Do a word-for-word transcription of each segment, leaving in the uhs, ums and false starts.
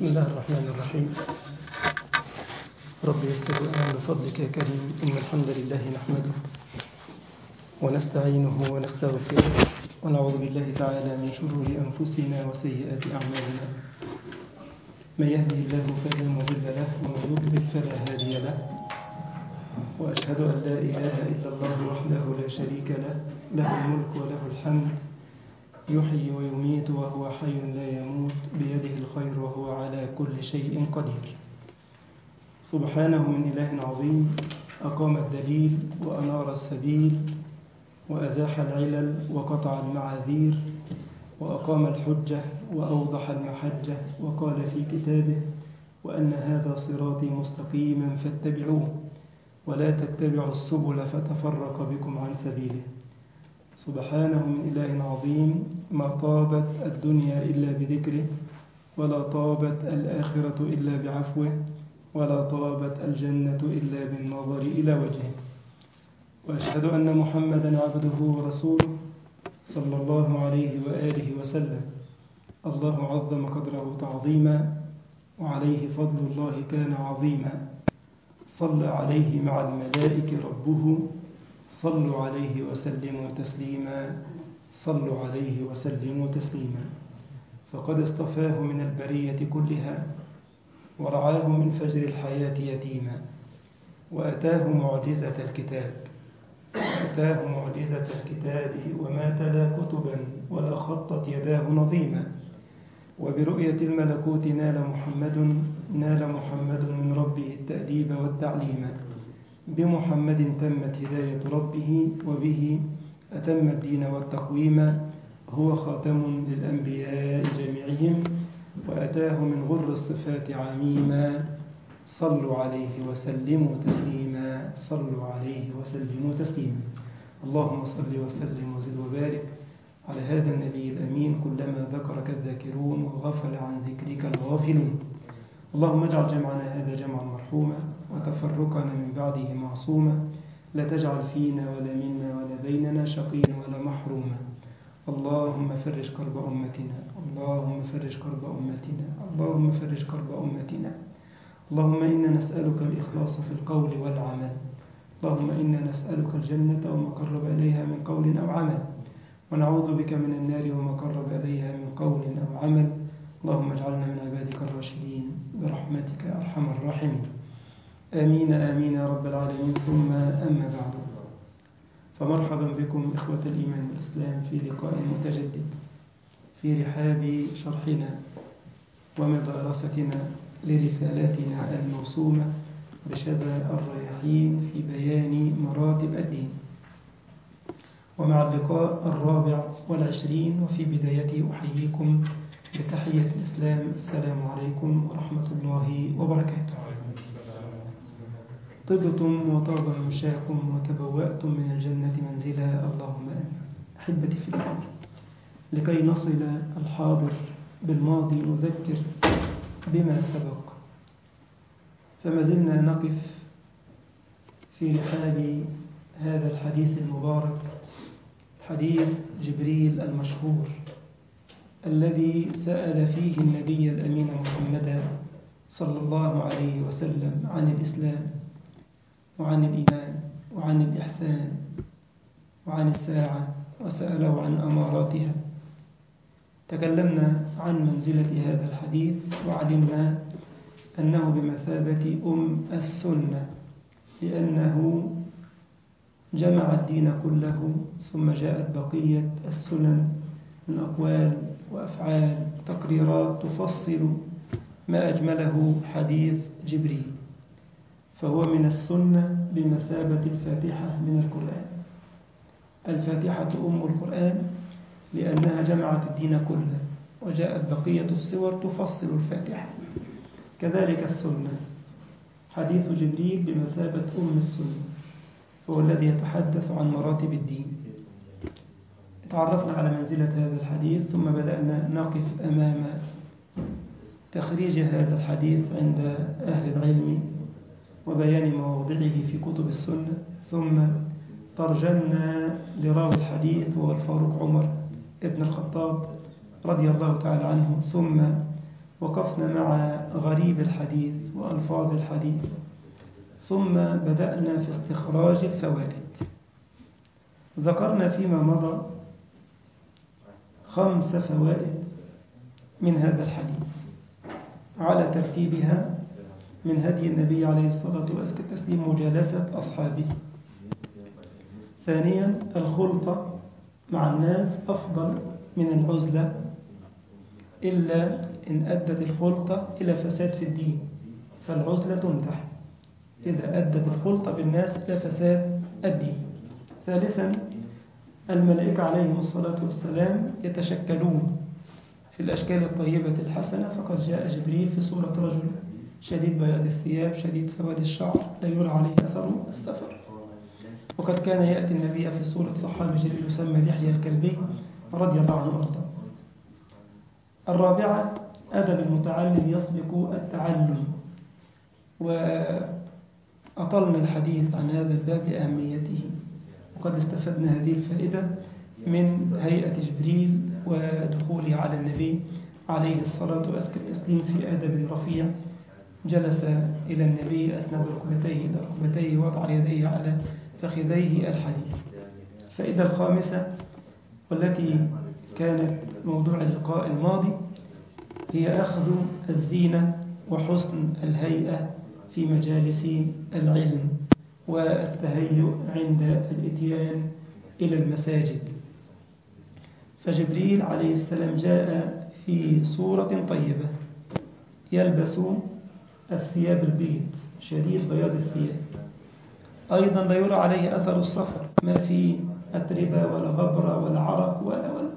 بسم الله الرحمن الرحيم. رب يسر وأعن بفضلك يا كريم. إن الحمد لله نحمده ونستعينه ونستغفره ونعوذ بالله تعالى من شرور أنفسنا وسيئات أعمالنا. من يهده الله فلا مضل له ومن يضلل فلا هادي له، وأشهد أن لا إله إلا الله وحده لا شريك له، له الملك وله الحمد، يحيي ويميت وهو حي لا يموت، بيده الخير وهو على كل شيء قدير. سبحانه من إله عظيم أقام الدليل وأنار السبيل وأزاح العلل وقطع المعاذير وأقام الحجة وأوضح المحجة، وقال في كتابه: وأن هذا صراطي مستقيما فاتبعوه ولا تتبعوا السبل فتفرق بكم عن سبيله. سبحانه من إله عظيم ما طابت الدنيا إلا بذكره، ولا طابت الآخرة إلا بعفوه، ولا طابت الجنة إلا بالنظر إلى وجهه. وأشهد أن محمدا عبده ورسوله صلى الله عليه وآله وسلم. الله عظم قدره تعظيما، وعليه فضل الله كان عظيما. صلى عليه مع الملائكة ربه، صلوا عليه وسلموا تسليما، صلوا عليه وسلموا تسليما. فقد اصطفاه من البرية كلها، ورعاه من فجر الحياة يتيما، وأتاه معجزة الكتاب أتاه معجزة الكتاب وما تلا كتبا ولا خطت يداه نظيما. وبرؤية الملكوت نال محمد نال محمد من ربه التأديب والتعليم. بمحمد تمت هداية ربه، وبه أتم الدين والتقويم. هو خاتم للأنبياء جميعهم، وأتاه من غر الصفات عميما. صلوا عليه وسلموا تسليما، صلوا عليه وسلموا تسليما. اللهم صل وسلم وزد وبارك على هذا النبي الأمين، كلما ذكرك الذاكرون وغفل عن ذكرك الغافلون. اللهم اجعل جمعنا هذا جمعا مرحوما، وتفرقنا من بعده معصوما. لا تجعل فينا ولا منا ولا بيننا شقيا ولا محروما. اللهم فرج كرب أمتنا، اللهم فرج كرب أمتنا، اللهم فرج كرب أمتنا. اللهم إنا نسألك الإخلاص في القول والعمل. اللهم إنا نسألك الجنة وما قرب إليها من قول أو عمل، ونعوذ بك من النار وما قرب إليها من قول أو عمل. اللهم اجعلنا من عبادك الراشدين برحمتك يا أرحم الراحمين. آمين آمين يا رب العالمين. ثم أما بعد، فمرحبا بكم إخوة الإيمان والإسلام في لقاء متجدد في رحاب شرحنا ومدارستنا لرسالتنا الموسومة بشذا الرياحين في بيان مراتب الدين، ومع اللقاء الرابع والعشرين. وفي بدايته أحييكم بتحية الإسلام: السلام عليكم ورحمة الله وبركاته. طبتم وطاب ممشاكم وتبوأتم من الجنة منزلا، اللهم آمين. أحبتي في الله، لكي نصل الحاضر بالماضي نذكر بما سبق. فما زلنا نقف في رحاب هذا الحديث المبارك، حديث جبريل المشهور الذي سأل فيه النبي الأمين محمدا صلى الله عليه وسلم عن الإسلام وعن الإيمان وعن الإحسان وعن الساعة، وسأله عن أماراتها. تكلمنا عن منزلة هذا الحديث، وعلمنا أنه بمثابة أم السنة، لأنه جمع الدين كله، ثم جاءت بقية السنن من أقوال وأفعال تقريرات تفصل ما أجمله حديث جبريل. فهو من السنة بمثابة الفاتحة من القرآن. الفاتحة أم القرآن لأنها جمعت الدين كله، وجاءت بقية السور تفصل الفاتحة. كذلك السنة، حديث جبريل بمثابة أم السنة، فهو الذي يتحدث عن مراتب الدين. تعرفنا على منزلة هذا الحديث، ثم بدأنا نقف أمام تخريج هذا الحديث عند أهل العلم وبيان مواضعه في كتب السنة. ثم ترجمنا لراوي الحديث وهو الفاروق عمر ابن الخطاب رضي الله تعالى عنه. ثم وقفنا مع غريب الحديث وألفاظ الحديث، ثم بدأنا في استخراج الفوائد. ذكرنا فيما مضى خمس فوائد من هذا الحديث على ترتيبها من هدي النبي عليه الصلاة والتسليم مجالسة أصحابه. ثانيا، الخلطة مع الناس أفضل من العزلة، إلا إن أدت الخلطة إلى فساد في الدين، فالعزلة تمدح إذا أدت الخلطة بالناس إلى فساد الدين. ثالثا، الملائكة عليهم الصلاة والسلام يتشكلون في الأشكال الطيبة الحسنة، فقد جاء جبريل في صورة رجل شديد بياض الثياب شديد سواد الشعر لا يرى عليه أثر السفر، وقد كان يأتي النبي في صورة صحابي جليل يسمى دحية الكلبي رضي الله عنه وارضاه. الرابعة، أدب المتعلم يسبق التعلم، وأطلنا الحديث عن هذا الباب لأهميته، وقد استفدنا هذه الفائدة من هيئة جبريل ودخوله على النبي عليه الصلاة والتسليم في أدب رفيع. جلس إلى النبي أسند ركبتيه إلى ركبتيه وضع يديه على فخذيه الحديث. الفائدة الخامسة والتي كانت موضوع اللقاء الماضي هي أخذ الزينة وحسن الهيئة في مجالس العلم والتهيؤ عند الإتيان إلى المساجد. فجبريل عليه السلام جاء في صورة طيبة، يلبس الثياب البيض شديد بياض الثياب، أيضا لا يرى عليه أثر السفر، ما في أتربة ولا غبرة ولا عرق ولا ولا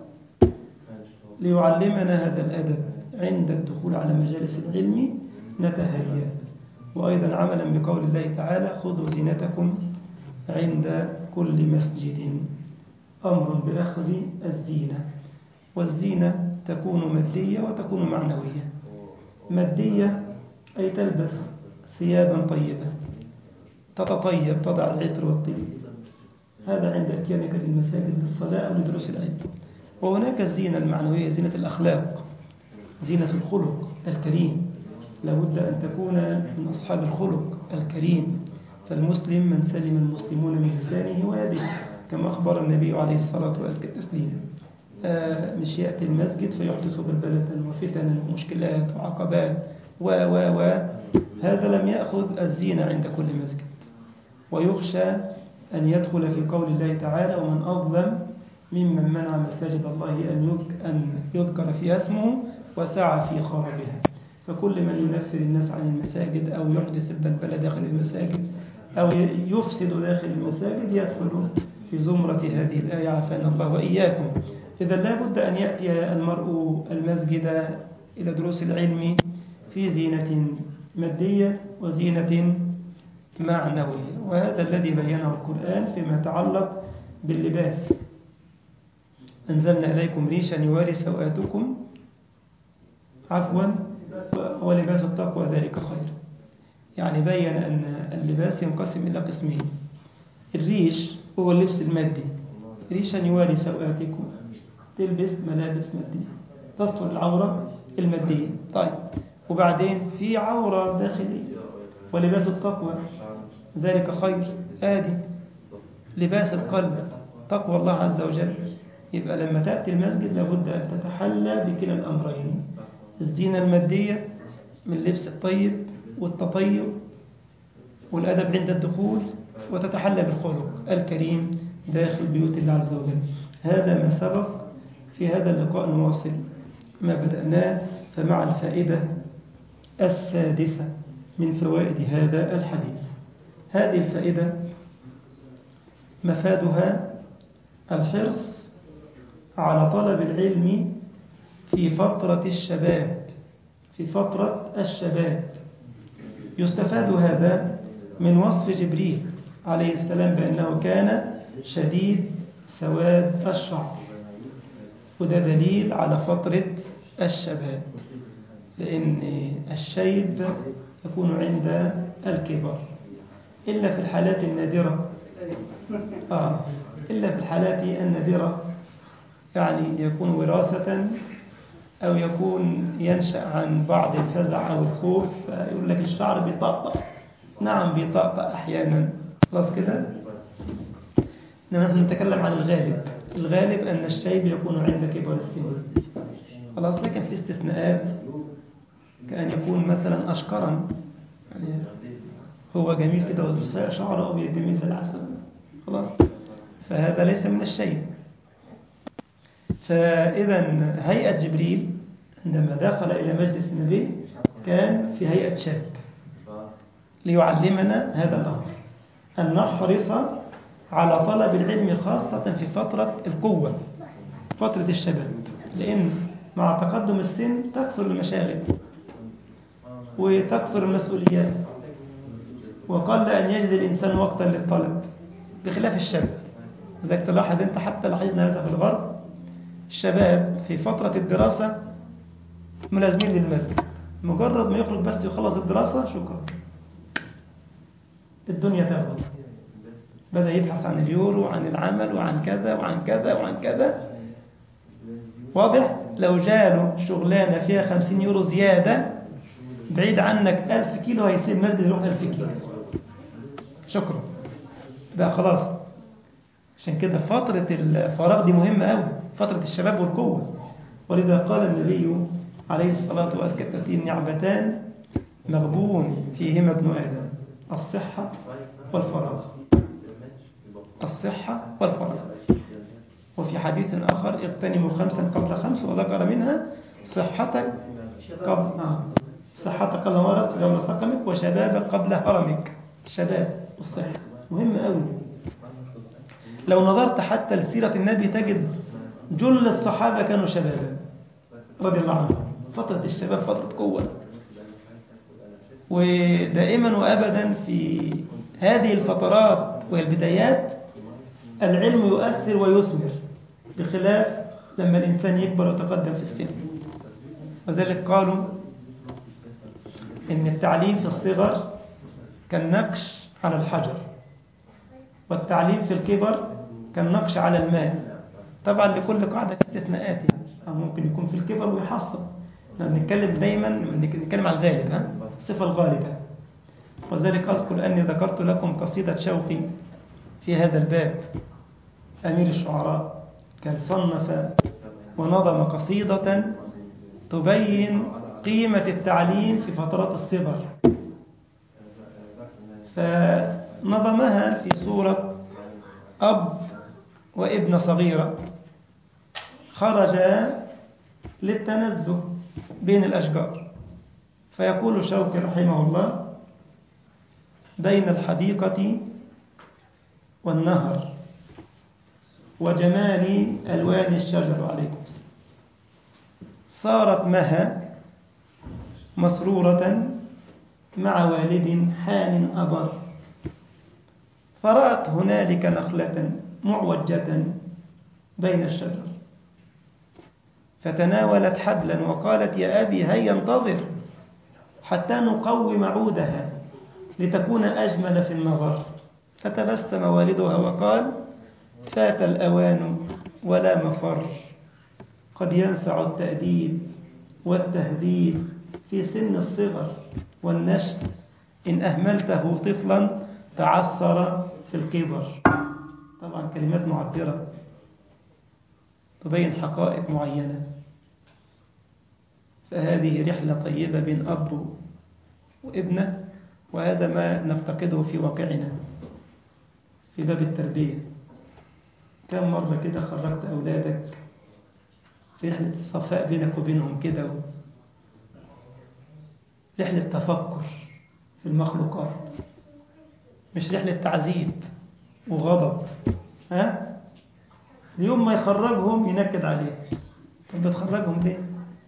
ليعلمنا هذا الأدب عند الدخول على مجالس العلم نتهيأ. وأيضا عملا بقول الله تعالى: خذوا زينتكم عند كل مسجد، أمر بأخذ الزينة. والزينة تكون مادية وتكون معنوية. مادية أي تلبس ثيابا طيبة، تتطيب، تضع العطر والطيب، هذا عند اتيانك للمساجد للصلاة أو لدروس العلم. وهناك الزينة المعنوية، زينة الأخلاق، زينة الخلق الكريم، لابد أن تكون من أصحاب الخلق الكريم. فالمسلم من سلم المسلمون من لسانه ويده، كما أخبر النبي عليه الصلاة والتسليم. آه مش يأتي المسجد فيحدث بلبلة وفتنا ومشكلات وعقبات و و و هذا لم يأخذ الزينة عند كل مسجد. ويخشى أن يدخل في قول الله تعالى: ومن أظلم ممن منع مساجد الله أن يذكر فيها اسمه وسعى في خرابها. فكل من ينفر الناس عن المساجد أو يحدث البلبلة داخل المساجد أو يفسد داخل المساجد يدخل في زمرة هذه الآية، عافانا الله وإياكم. إذا لا بد أن يأتي المرء المسجد إلى دروس العلم في زينة مادية وزينة معنوية، وهذا الذي بينه القرآن فيما يتعلق باللباس. أنزلنا إليكم ريشا يواري سوآتكم عفوا ولباس التقوى ذلك خير. يعني بين أن اللباس ينقسم إلى قسمين: الريش هو اللبس المادي، ريشا يواري سوآتكم، تلبس ملابس مادية تستر العورة المادية. طيب، وبعدين في عورة داخلية، ولباس التقوى ذلك خير، آدي لباس القلب تقوى الله عز وجل. يبقى لما تأتي المسجد لابد أن تتحلى بكلا الأمرين: الزينة المادية من لبس الطيب والتطيب والأدب عند الدخول، وتتحلى بالخلق الكريم داخل بيوت الله عز وجل. هذا ما سبق. في هذا اللقاء نواصل ما بدأناه، فمع الفائدة السادسة من فوائد هذا الحديث. هذه الفائدة مفادها الحرص على طلب العلم في فترة الشباب في فترة الشباب يستفاد هذا من وصف جبريل عليه السلام بأنه كان شديد سواد الشعر، وده دليل على فترة الشباب، لأن الشيب يكون عند الكبر إلا في الحالات النادرة آه إلا في الحالات النادرة، يعني يكون وراثة أو يكون ينشأ عن بعض الفزع أو الخوف، فيقول لك الشعر بيطقطق. نعم بيطقطق أحيانا، خلاص كده. إنما نحن نتكلم عن الغالب. الغالب أن الشيب يكون عند كبر السن، خلاص. لكن في استثناءات، كأن يكون مثلا أشقرا، يعني هو جميل كده وشعره أبيض جميل زي العسل، خلاص، فهذا ليس من الشيب. فإذا هيئة جبريل عندما دخل إلى مجلس النبي كان في هيئة شاب، ليعلمنا هذا الأمر، أن نحرص على طلب العلم خاصة في فترة القوة، فترة الشباب، لأن مع تقدم السن تكثر المشاغل وتكثر المسؤوليات، وقل أن يجد الإنسان وقتا للطلب بخلاف الشاب. إذا تلاحظ أنت، حتى لاحظنا هذا في الغرب، الشباب في فترة الدراسة ملازمين للمسجد، مجرد ما يخرج بس يخلص الدراسة شكرا، الدنيا تغضب، بدأ يبحث عن اليورو وعن العمل وعن كذا وعن كذا وعن كذا. واضح؟ لو جاله شغلانة فيها خمسين يورو زيادة بعيد عنك ألف كيلو هيسيب المسجد يروح ألف كيلو، شكرا بقى خلاص. عشان كده فترة الفراغ دي مهمة أوي، فترة الشباب والقوة. ولذا قال النبي عليه الصلاة وأزكى التسليم: نعمتان مغبون فيهما ابن آدم، الصحة والفراغ. الصحة والفراغ. وفي حديث آخر: اغتنموا خمسا قبل خمس، وذكر منها صحتك قبل آه. صحتك قبل مرض قبل سقمك، وشبابك قبل هرمك. الشباب والصحة مهم قوي. لو نظرت حتى لسيرة النبي تجد جل الصحابة كانوا شبابا رضي الله عنهم. فترة الشباب فترة قوة، ودائما وأبدا في هذه الفترات والبدايات العلم يؤثر ويثمر، بخلاف لما الإنسان يكبر ويتقدم في السن. وذلك قالوا إن التعليم في الصغر كالنقش على الحجر، والتعليم في الكبر كالنقش على الماء. طبعا لكل قاعدة استثناءات، يعني ممكن يكون في الكبر ويحصل. نحن نتكلم دايما نتكلم عن الغالب، ها الصفة الغالبة. وذلك أذكر أني ذكرت لكم قصيدة شوقي في هذا الباب. أمير الشعراء كان صنف ونظم قصيدة تبين قيمة التعليم في فترات الصغر، فنظمها في صورة أب وابن صغيرة خرجا للتنزه بين الأشجار. فيقول شوقي رحمه الله: بين الحديقة والنهر وجمال ألوان الشجر، عليكم السلام، صارت مها مسرورة مع والد حان أبر، فرأت هنالك نخلة معوجة بين الشجر، فتناولت حبلا وقالت: يا أبي هيا انتظر حتى نقوم عودها لتكون أجمل في النظر. فتبسم والدها وقال: فات الأوان ولا مفر، قد ينفع التأديب والتهذيب في سن الصغر والنشء، إن أهملته طفلا تعثر في الكبر. طبعا كلمات معبرة تبين حقائق معينة. فهذه رحلة طيبة بين أب وابنه، وهذا ما نفتقده في واقعنا في باب التربية. كم مرة كده خرجت أولادك في رحلة الصفاء بينك وبينهم كده، رحلة تفكر في المخلوقات، مش رحلة تعذيب وغضب. ها؟ اليوم ما يخرجهم ينكد عليه. طب بتخرجهم ليه؟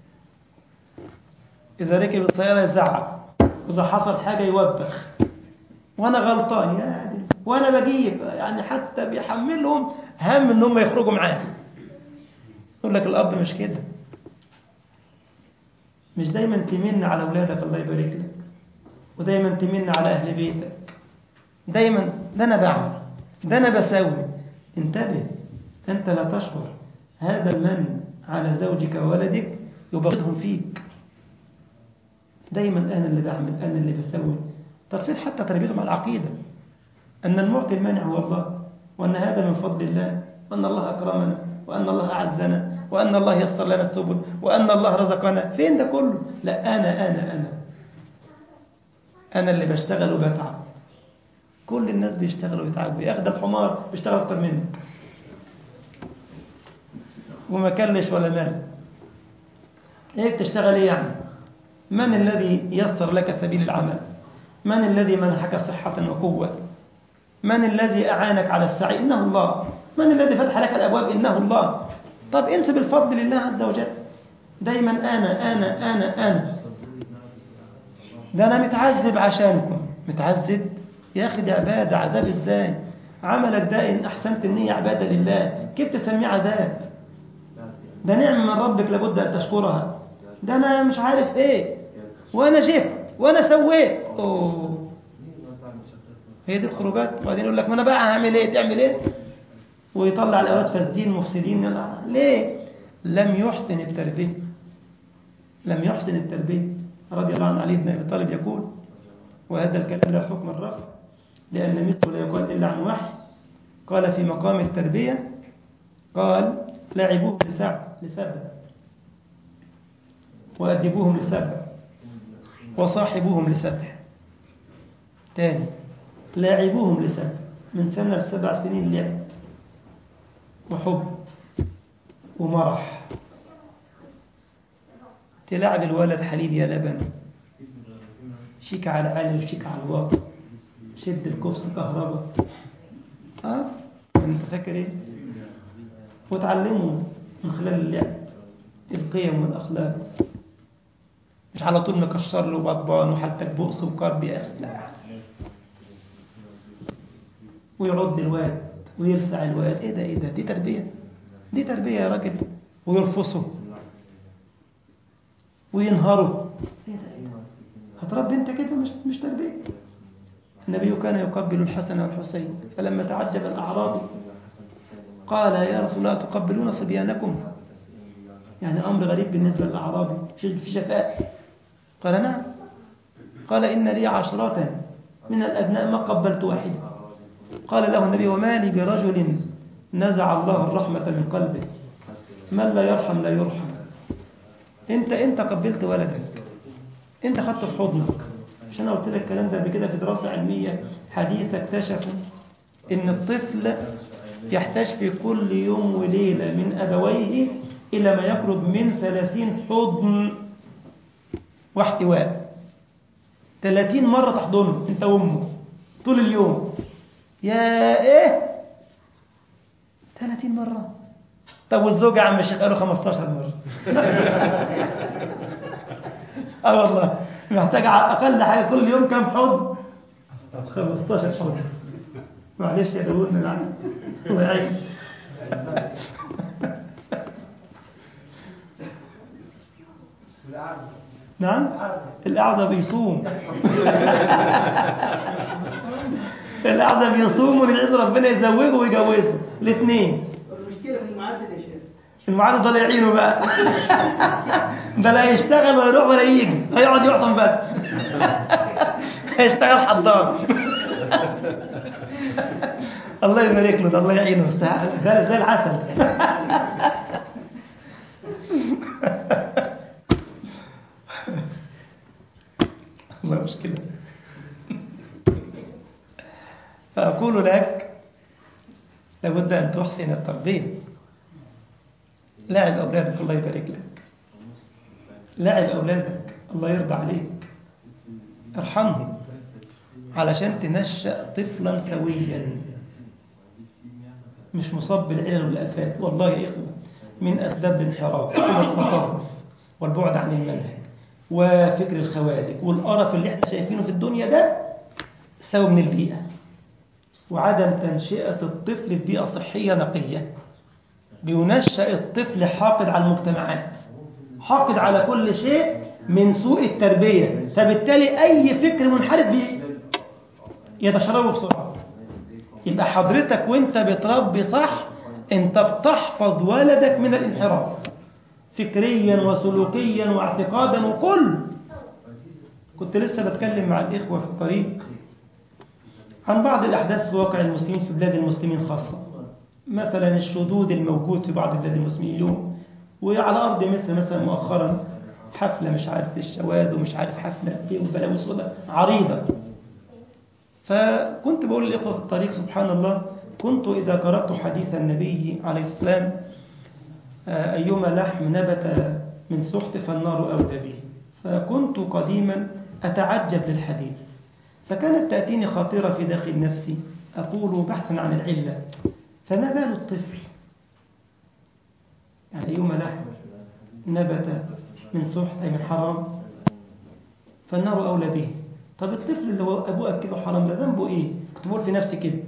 إذا ركب السيارة يزعق، وإذا حصل حاجة يوبخ، وأنا غلطان يا دي، وأنا بجيب، يعني حتى بيحملهم هم إنهم يخرجوا معاه. يقول لك الأب مش كده. مش دايما تمن على أولادك الله يبارك لك، ودايما تمن على أهل بيتك، دايما ده أنا بعمل، ده أنا بسوي. انتبه، أنت لا تشعر هذا المن على زوجك وولدك يبغضهم فيك. دايما أنا اللي بعمل، أنا اللي بسوي. طب فين حتى تربيتهم على العقيدة أن المعطي المانع هو الله، وأن هذا من فضل الله، وأن الله أكرمنا، وأن الله أعزنا، وأن الله يسر لنا السبل، وأن الله رزقنا. فين ده كله؟ لا، أنا أنا أنا أنا اللي بشتغل وبتعب. كل الناس بيشتغلوا ويتعبوا. يا أخي ده الحمار بيشتغل أكتر منك وما كلش ولا مال. إيه بتشتغل إيه يعني؟ من الذي يسر لك سبيل العمل؟ من الذي منحك صحة وقوة؟ من الذي أعانك على السعي؟ إنه الله. من الذي فتح لك الأبواب؟ إنه الله. طب انسب الفضل لله عز وجل. دايما أنا أنا أنا أنا ده أنا متعذب عشانكم. متعذب؟ يا أخي دي عبادة. عذاب إزاي؟ عملك ده إن أحسنت النية عبادة لله، كيف تسميه عذاب؟ ده نعمة من ربك لابد أن تشكرها. ده أنا مش عارف إيه، وأنا جبت وأنا سويت. أوه. هي دي الخروجات. وبعدين يقول لك ما أنا بقى هعمل إيه؟ تعمل إيه؟ ويطلع الأولاد فاسدين مفسدين. ليه؟ لم يحسن التربية. لم يحسن التربية. رضي الله عن علي بن أبي طالب يقول، وهذا الكلام لا حكم الرفع لأن مثله لا يقال إلا عن وحي، قال في مقام التربية، قال لاعبوهم لسبع لسبع وأدبوهم لسبع وصاحبوهم لسبع. تاني، لاعبوهم لسبع، من سنة لسبع سنين لعب وحب ومرح. تلعب الولد حليب يا لبن، شيك على العالي وشيك على الواطي، شد الكبس كهرباء. اه انت فاكر ايه؟ وتعلموا من خلال اللعب القيم والاخلاق، مش على طول مكشر له بطبان وحالتك بؤس وكرب يا اخي. لا، ويعض الواد ويلسع الواد. ايه ده ايه ده؟ دي تربيه؟ دي تربيه يا راجل؟ ويرفصه وينهره. ايه ده ايه ده؟ هتربي انت كده؟ مش مش تربيه. النبي كان يقبل الحسن والحسين، فلما تعجب الأعرابي قال يا رسول الله تقبلون صبيانكم؟ يعني أمر غريب بالنسبة للأعرابي، في شفاء. قال نعم. قال إن لي عشرات من الأبناء ما قبلت واحدة. قال له النبي وما لي برجل نزع الله الرحمة من قلبه، من لا يرحم لا يرحم. انت انت قبلت ولدك، انت خدته في حضنك. عشان قلت لك الكلام ده قبل كده في دراسة علمية حديثة، اكتشفوا ان الطفل يحتاج في كل يوم وليلة من أبويه إلى ما يقرب من ثلاثين حضن واحتواء. ثلاثين مرة تحضنه انت وامه طول اليوم. يا ايه ثلاثين مرة؟ طب والزوجة عم الشيخ قالوا خمستاشر مرة. اه والله محتاج على اقل حاجه كل يوم كم حضن؟ خمستاشر حضن. معلش يا داوود يعني الله يعين. نعم الاعزب يصوم. الاعزب يصوم وندعي ربنا يزوجه ويجوزه الاثنين. المشكله في المعدد يا شيخ. المعدد ده لا يعينه بقى. ده لا يشتغل ولا يروح ولا يجي، هيقعد يعطم بس. هيشتغل حضار. الله يبارك له، ده الله يعينه، ده زي العسل. الله مشكلة. فأقول لك لابد أن تحسن التربية. لاعب أولادك الله يبارك لك، لاعب أولادك الله يرضى عليك، ارحمهم علشان تنشأ طفلا سويا مش مصاب بالعلل والآفات. والله يا إخوة من أسباب الانحراف إلى التطرف والبعد عن المنهج وفكر الخوارج والقرف اللي احنا شايفينه في الدنيا ده سبب من البيئة وعدم تنشئة الطفل في بيئة صحية نقية. بينشأ الطفل حاقد على المجتمعات، حاقد على كل شيء من سوء التربية، فبالتالي أي فكر منحرف بيه يتشربه بسرعة. يبقى حضرتك وانت بتربي صح انت بتحفظ ولدك من الانحراف. فكريا وسلوكيا واعتقادا وكل. كنت لسه بتكلم مع الإخوة في الطريق عن بعض الأحداث في واقع المسلمين في بلاد المسلمين خاصة، مثلا الشذوذ الموجود في بعض بلاد المسلمين اليوم، وعلى أرض مصر مثلا مؤخرا حفلة مش عارف الشواذ ومش عارف حفلة ايه وبلاوي سوداء عريضة. فكنت بقول للإخوة في الطريق سبحان الله، كنت إذا قرأت حديث النبي عليه السلام أيما لحم نبت من سحت فالنار أولى به، فكنت قديما أتعجب للحديث، فكانت تأتيني خاطرة في داخل نفسي أقول بحثا عن العلة، فما بال الطفل؟ يعني أيما لحم نبت من سحت أي من حرام فالنار أولى به. طب الطفل اللي هو أبوه أكله حرام ده ذنبه إيه؟ كنت بقول في نفسي كده.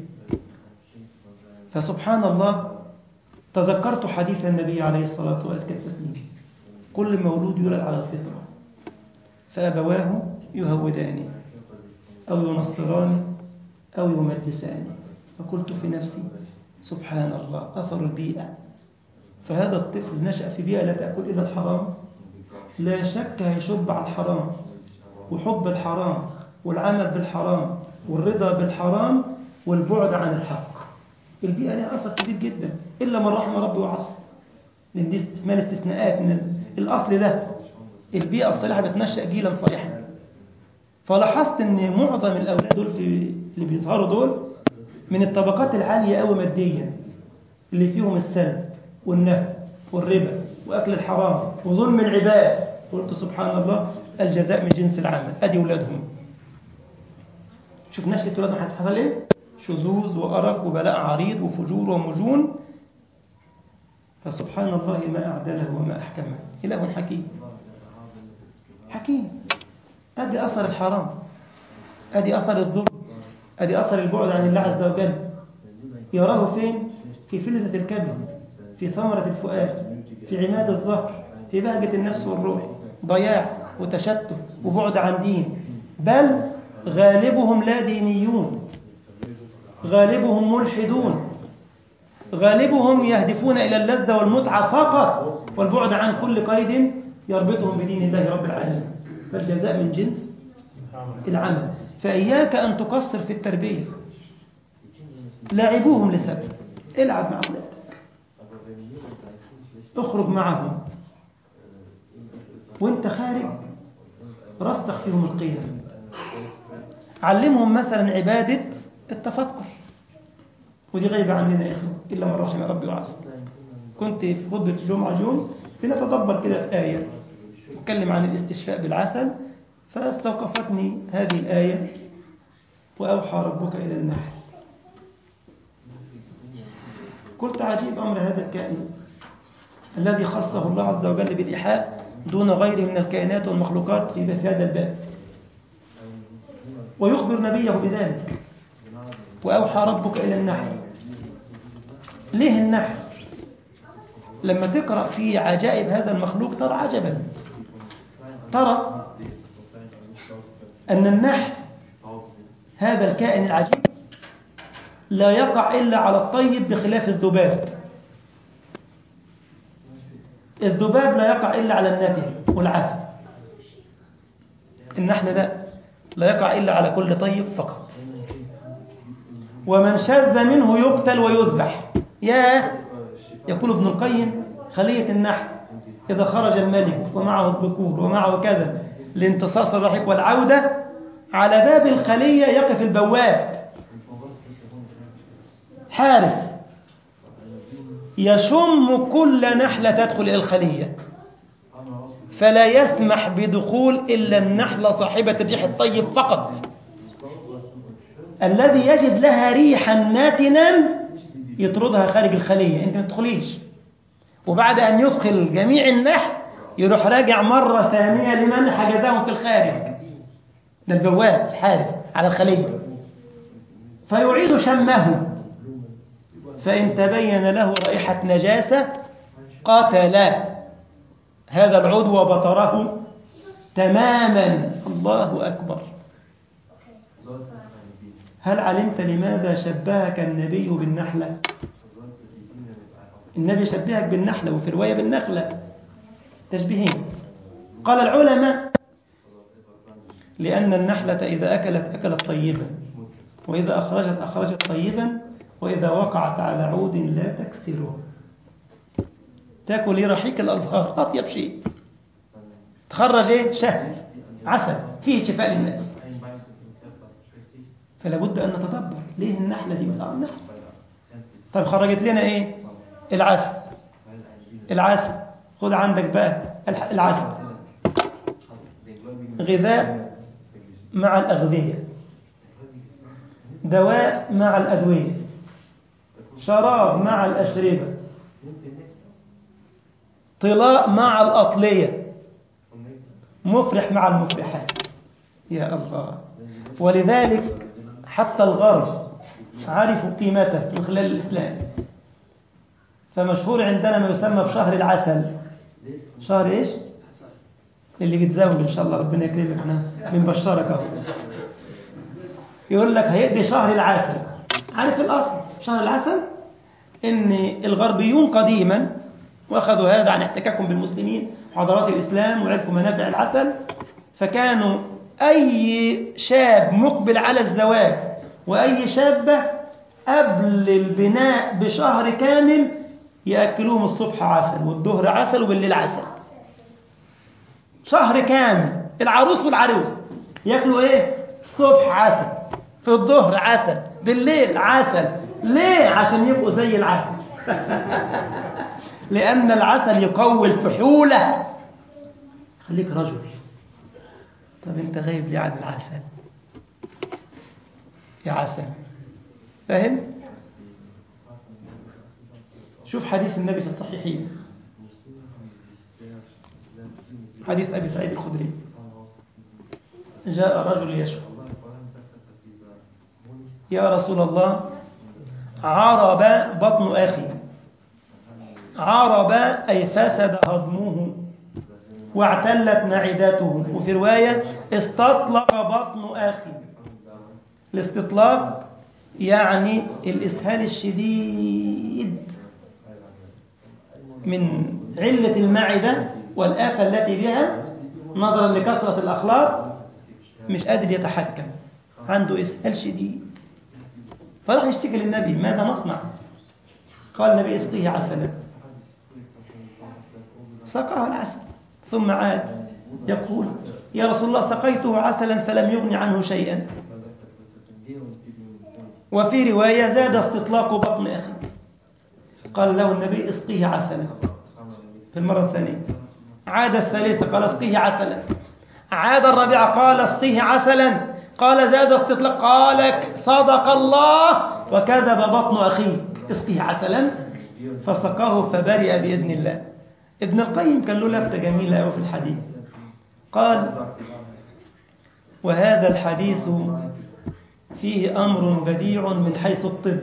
فسبحان الله تذكرت حديث النبي عليه الصلاة والسلام: كل مولود يولد على الفطرة فأبواه يهودانه أو ينصرانه أو يمجسانه. فقلت في نفسي سبحان الله أثر البيئة. فهذا الطفل نشأ في بيئة لا تأكل إلا الحرام، لا شك هيشب على الحرام وحب الحرام والعمل بالحرام والرضا بالحرام والبعد عن الحق. البيئة لها أثر كبير جدا إلا من رحم ربي وعصى، لأن دي اسمها الاستثناءات من الأصل ده. البيئة الصالحة بتنشأ جيلا صالحا. فلاحظت أن معظم الأولاد دول في اللي بيظهروا دول من الطبقات العالية أوي ماديا، اللي فيهم السلب والنهب والربا وأكل الحرام وظلم العباد. قلت سبحان الله الجزاء من جنس العمل. أدي أولادهم، شوف نشأة أولادهم حصل إيه؟ شذوذ وقرف وبلاء عريض وفجور ومجون. فسبحان الله ما أعدله وما أحكمه. إله حكيم حكيم. أدي أثر الحرام، أدي أثر الظلم، أدي أثر البعد عن الله عز وجل. يراه فين؟ في فلذة الكبد، في ثمرة الفؤاد، في عماد الظهر، في بهجة النفس والروح، ضياع وتشتت وبعد عن دين. بل غالبهم لا دينيون، غالبهم ملحدون، غالبهم يهدفون إلى اللذة والمتعة فقط والبعد عن كل قيد يربطهم بدين الله رب العالمين. فالجزاء من جنس العمل. فإياك أن تقصر في التربية. لاعبوهم لسبب، العب مع أولادك، اخرج معهم، وانت خارج رسخ فيهم القيم. علمهم مثلا عبادة التفكر، ودي غايبة عننا يا إخوة إلا من رحم ربي وعصى. كنت في خطبة الجمعة اليوم بنتدبر كده في آية تتكلم عن الاستشفاء بالعسل، فاستوقفتني هذه الآية: وأوحى ربك إلى النحل. قلت عجيب أمر هذا الكائن الذي خصه الله عز وجل بالإيحاء دون غيره من الكائنات والمخلوقات في هذا الباب، ويخبر نبيه بذلك: وأوحى ربك إلى النحل. ليه النحل؟ لما تقرأ في عجائب هذا المخلوق ترى عجبا، ترى أن النحل هذا الكائن العجيب لا يقع إلا على الطيب بخلاف الذباب. الذباب لا يقع إلا على الناتن والعفن. النحل لا لا يقع إلا على كل طيب فقط، ومن شذ منه يقتل ويذبح. ياه، يقول ابن القيم: خلية النحل إذا خرج الملك ومعه الذكور ومعه كذا لامتصاص الرحيق والعودة، على باب الخلية يقف البواب حارس يشم كل نحلة تدخل إلى الخلية، فلا يسمح بدخول إلا النحلة صاحبة الريح الطيب فقط، الذي يجد لها ريحا ناتنا يطردها خارج الخلية. أنت ما تدخليش. وبعد أن يدخل جميع النحل يروح راجع مرة ثانية لمن حجزهم في الخارج، ده البواب الحارس على الخلية، فيعيد شمه، فإن تبين له رائحة نجاسة قتل هذا العضو وبطره تماما. الله أكبر. هل علمت لماذا شبهك النبي بالنحلة؟ النبي شبهك بالنحلة وفي رواية بالنخلة. تشبيهين. قال العلماء لأن النحلة إذا أكلت أكلت طيبا، وإذا أخرجت أخرجت طيبا، وإذا وقعت على عود لا تكسره. تأكل إيه؟ رحيق الأزهار، أطيب شيء، تخرج إيه؟ شهد، عسل فيه شفاء للناس. فلا بد أن نتدبر ليه النحلة دي بتقع النحلة. طب خرجت لنا إيه؟ العسل. العسل خذ عندك بقى العسل غذاء مع الأغذية، دواء مع الأدوية، شراب مع الأشربة، طلاء مع الأطلية، مفرح مع المفرحات. يا الله. ولذلك حتى الغرب عرفوا قيمته من خلال الإسلام. فمشهور عندنا ما يسمى بشهر العسل. شهر إيش؟ اللي بيتزوج إن شاء الله ربنا يكرمك، احنا بنبشرك اهو. يقول لك هيقضي شهر العسل. عارف الأصل شهر العسل؟ إن الغربيون قديما وأخذوا هذا عن احتكاكهم بالمسلمين وحضارات الإسلام وعرفوا منافع العسل، فكانوا أي شاب مقبل على الزواج وأي شابة قبل البناء بشهر كامل يأكلوهم الصبح عسل والظهر عسل وبالليل عسل. شهر كامل العروس والعروس يأكلوا إيه؟ الصبح عسل، في الظهر عسل، بالليل عسل. ليه؟ عشان يبقوا زي العسل. لأن العسل يقوي الفحولة. خليك رجل. طب أنت غايب ليه عن العسل يا عسل؟ فاهم؟ شوف حديث النبي في الصحيحين، حديث أبي سعيد الخدري. جاء رجل يشكو: يا رسول الله، عرب بطن أخي. عرب أي فسد هضمه واعتلت معدته، وفي رواية استطلق بطن أخي. الاستطلاق يعني الإسهال الشديد من علة المعدة والآفة التي بها نظرا لكثرة الأخلاق، مش قادر يتحكم، عنده إسهال شديد. فراح يشتكي للنبي: ماذا نصنع؟ قال النبي: اسقيه عسلا. سقاه العسل ثم عاد يقول: يا رسول الله، سقيته عسلا فلم يغن عنه شيئا. وفي رواية: زاد استطلاق بطن أخي. قال له النبي: اسقيه عسلا. في المرة الثانية عاد الثالثة قال: اسقيه عسلا. عاد الرابعة قال: اسقيه عسلا. قال: زاد استطلاق. قال: صدق الله وكذب بطن أخيه، اسقيه عسلا. فسقاه فبرئ بإذن الله. ابن القيم كان له لفتة جميلة أوي في الحديث. قال: وهذا الحديث فيه أمر بديع من حيث الطب،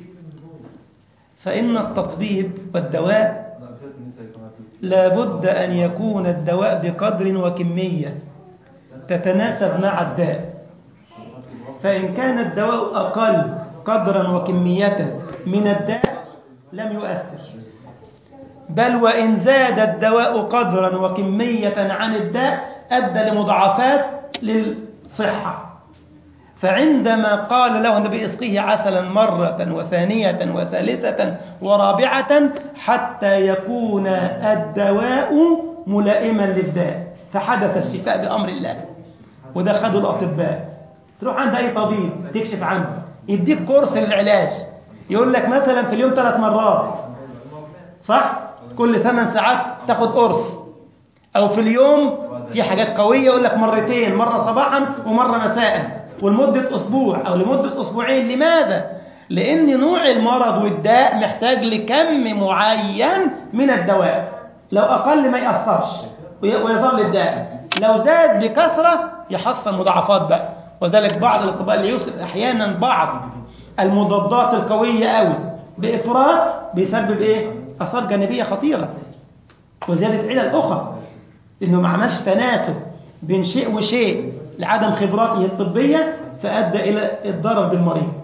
فإن التطبيب والدواء لا بد أن يكون الدواء بقدر وكمية تتناسب مع الداء. فإن كان الدواء أقل قدرا وكمية من الداء لم يؤثر، بل وإن زاد الدواء قدرا وكمية عن الداء أدى لمضاعفات للصحة. فعندما قال له النبي: اسقيه عسلا مرة وثانية وثالثة ورابعة حتى يكون الدواء ملائما للداء، فحدث الشفاء بأمر الله. وده خدوا الأطباء. تروح عند أي طبيب تكشف عنه، يديك كورس للعلاج، يقول لك مثلا في اليوم ثلاث مرات، صح؟ كل ثمان ساعات تاخد قرص. أو في اليوم في حاجات قوية يقول لك مرتين، مرة صباحا ومرة مساء، ولمدة أسبوع أو لمدة أسبوعين. لماذا؟ لأن نوع المرض والداء محتاج لكم معين من الدواء. لو أقل ما يأثرش ويظل الداء، لو زاد بكثرة يحصل مضاعفات بقى. وذلك بعض الأطباء اللي يوصف أحيانا بعض المضادات القوية أوي بإفراط بيسبب إيه؟ آثار جانبية خطيرة وزيادة علل أخرى، إنه ما عملش تناسب بين شيء وشيء لعدم خبراته الطبية، فأدى إلى الضرر بالمريض.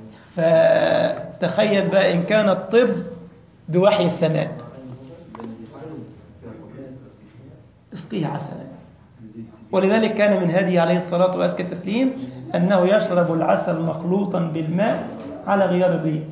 فتخيل بقى إن كان الطب بوحي السماء. اسقيه عسلا. ولذلك كان من هديه عليه الصلاة وأزكى التسليم أنه يشرب العسل مخلوطا بالماء على غيار الريق.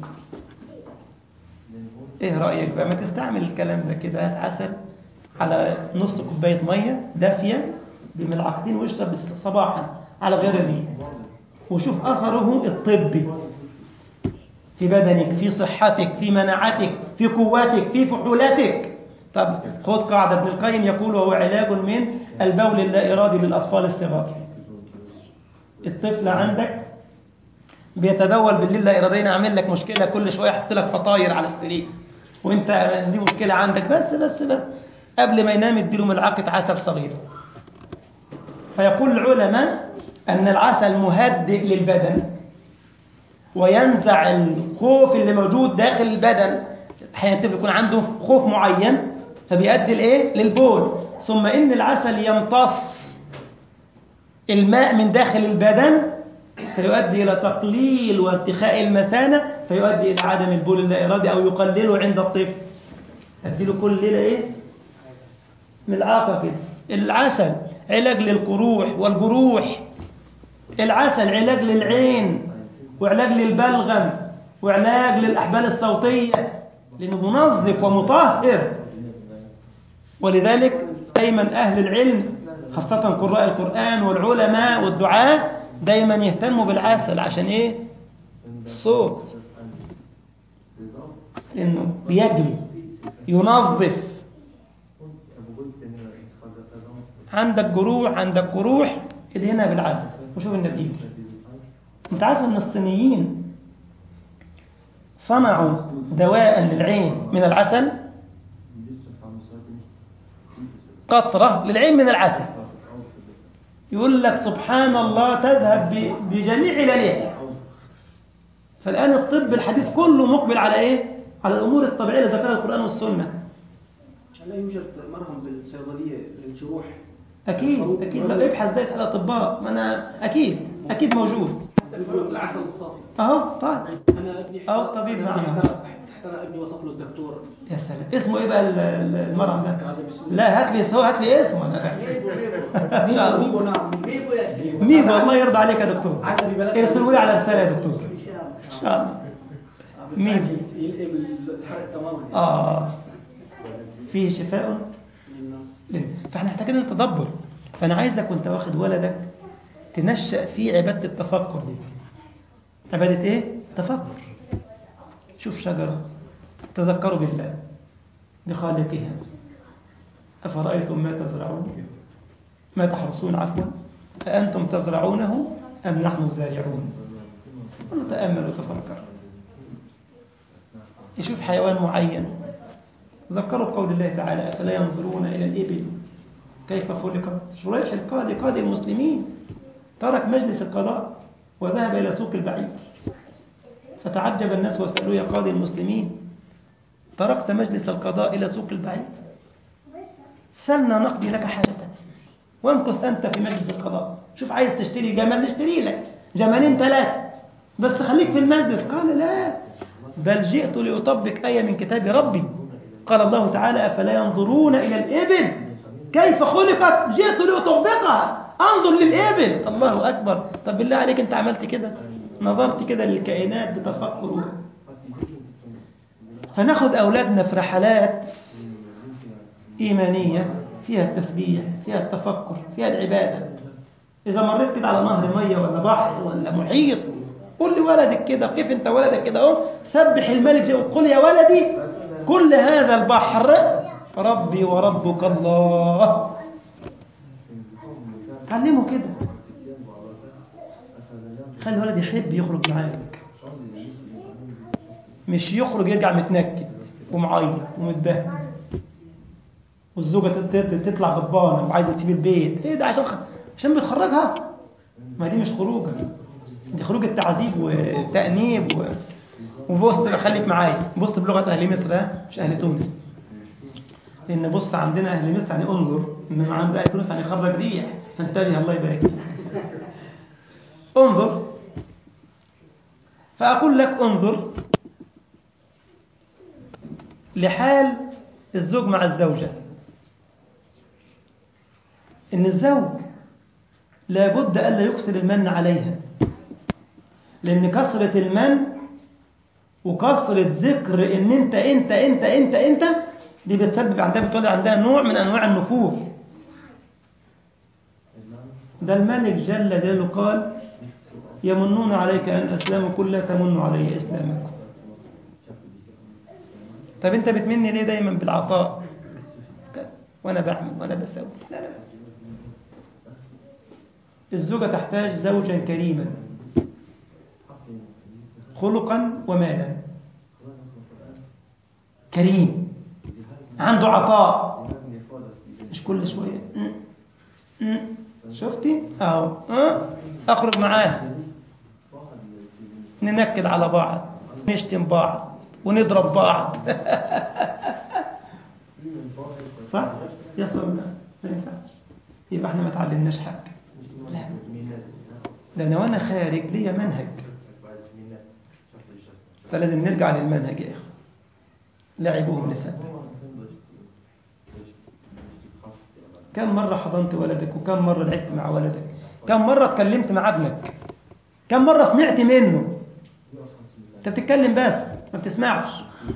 إيه رأيك بقى؟ ما تستعمل الكلام ده كده، هات عسل على نص كوباية مية دافية بملعقتين واشرب صباحا على غيار الريق، وشوف أثره الطبي في بدنك، في صحتك، في مناعتك، في قوتك، في فحولتك. طب خذ قاعدة ابن القيم يقول وهو علاج من البول اللا إرادي للأطفال الصغار. الطفل عندك بيتبول بالليل لا إراديا، عامل لك مشكلة، كل شوية يحط لك فطاير على السرير وانت دي مشكلة عندك، بس بس بس قبل ما ينام اديله ملعقة عسل صغيرة. فيقول العلماء أن العسل مهدئ للبدن وينزع الخوف اللي موجود داخل البدن. أحيانا الطفل يكون عنده خوف معين فبيؤدي لإيه؟ للبول. ثم إن العسل يمتص الماء من داخل البدن فيؤدي إلى تقليل وارتخاء المثانة، فيؤدي إلى عدم البول اللا إرادي أو يقلله عند الطفل. أديله كل ليلة إيه؟ ملعقة كده. العسل علاج للقروح والجروح، العسل علاج للعين وعلاج للبلغم وعلاج للأحبال الصوتية، لأنه منظف ومطهر. ولذلك دايما أهل العلم خاصة قراء القرآن والعلماء والدعاة دايما يهتموا بالعسل. عشان إيه؟ الصوت، إنه بيجلي ينظف. عندك جروح عندك جروح ادهنها بالعسل وشوف النتيجة. انت عارف ان الصينيين صنعوا دواء للعين من العسل، قطرة للعين من العسل، يقول لك سبحان الله تذهب بجميع عللها. فالآن الطب الحديث كله مقبل على إيه؟ على الأمور الطبيعية اللي ذكرها القرآن والسنة. لا يوجد مرهم بالصيدلية للجروح؟ أكيد أكيد، لا ابحث بس على الأطباء، ما أنا أكيد أكيد موجود. العسل الصافي أهو طيب. أنا ابني أهو الطبيب معنا. احترق ابني وصف له الدكتور. يا سلام، اسمه إيه بقى المرهم ده؟ لا هات لي هو هات لي اسمه أنا. ميبو ميبو نعم ميبو يا ميبو. الله يرضى عليك يا دكتور، ارسلوا لي على رسالة يا دكتور إن شاء الله. ميبو الحرق تماما. آه فيه شفاء. فاحنا محتاجين التدبر. فأنا عايزك وانت واخد ولدك تنشأ فيه عبادة التفكر دي. عبادة ايه؟ تفكر. شوف شجرة تذكروا بالله بخالقها. أفرأيتم ما تزرعون ما تحرثون عفوا أأنتم تزرعونه أم نحن الزارعون؟ ونتأمل وتفكر. يشوف حيوان معين ذكروا قول الله تعالى أفلا ينظرون إلى الإبل كيف خلقت. شريح القاضي قاضي المسلمين ترك مجلس القضاء وذهب إلى سوق البعير، فتعجب الناس وسألوا يا قاضي المسلمين تركت مجلس القضاء إلى سوق البعير؟ سلنا نقضي لك حاجتك وامكث أنت في مجلس القضاء. شوف عايز تشتري جمال نشتري لك جمالين ثلاثة بس خليك في المجلس. قال لا، بل جئت لأطبق آية من كتاب ربي. قال الله تعالى أفلا ينظرون إلى الإبل كيف خلقت، جئت لأطبقها، أنظر للإبل. الله أكبر. طب بالله عليك أنت عملت كده؟ نظرت كده للكائنات بتفكر. فناخذ أولادنا في رحلات إيمانية فيها التسبيح، فيها التفكر، فيها العبادة. إذا مريت كده على نهر مية ولا بحر ولا محيط، قل لولدك كده، كيف أنت ولدك كده أهو سبح الملك وقل يا ولدي كل هذا البحر ربي وربك الله. علمه كده، خلي الولد يحب يخرج معاك، مش يخرج يرجع متنكد ومعيط ومتبهدل والزوجة تطلع غضبانة وعايزة تسيب البيت. ايه ده؟ عشان خ... عشان بتخرجها؟ ما دي مش خروجة، دي خروج التعذيب وتأنيب و... وبص خليك معايا، بص بلغة أهل مصر مش أهل تونس، لأن بص عندنا أهل مصر يعني انظر، إنما عند أهل تونس يعني خرج ريح، فانتبه الله يبارك فيك. انظر، فأقول لك انظر لحال الزوج مع الزوجة. إن الزوج لابد ألا يكثر المن عليها، لأن كثرة المن وكثرة ذكر إن أنت أنت أنت أنت أنت دي بتسبب عندها بتولد عندها نوع من أنواع النفور. ده الملك جل جلاله قال يمنون عليك أن أسلموا قل لا تمنوا علي إسلامكم. طب أنت بتمني ليه دايما بالعطاء وأنا بعمل وأنا بسوي؟ لا لا. الزوجة تحتاج زوجا كريما خلقا ومالا، كريم عنده عطاء، مش كل شوية م- م- شفتي اهو أه؟ اخرج معاه ننكد على بعض نشتم بعض ونضرب بعض صح يصل لا ما ينفعش. يبقى احنا ما تعلمناش حاجه. لا ده انا وانا خارج ليا منهج، فلازم نرجع للمنهج يا اخوه. لعبوهم لسبب. كم مرة حضنت ولدك وكم مرة لعبت مع ولدك؟ كم مرة اتكلمت مع ابنك؟ كم مرة سمعت منه؟ انت بتتكلم بس ما بتسمعش.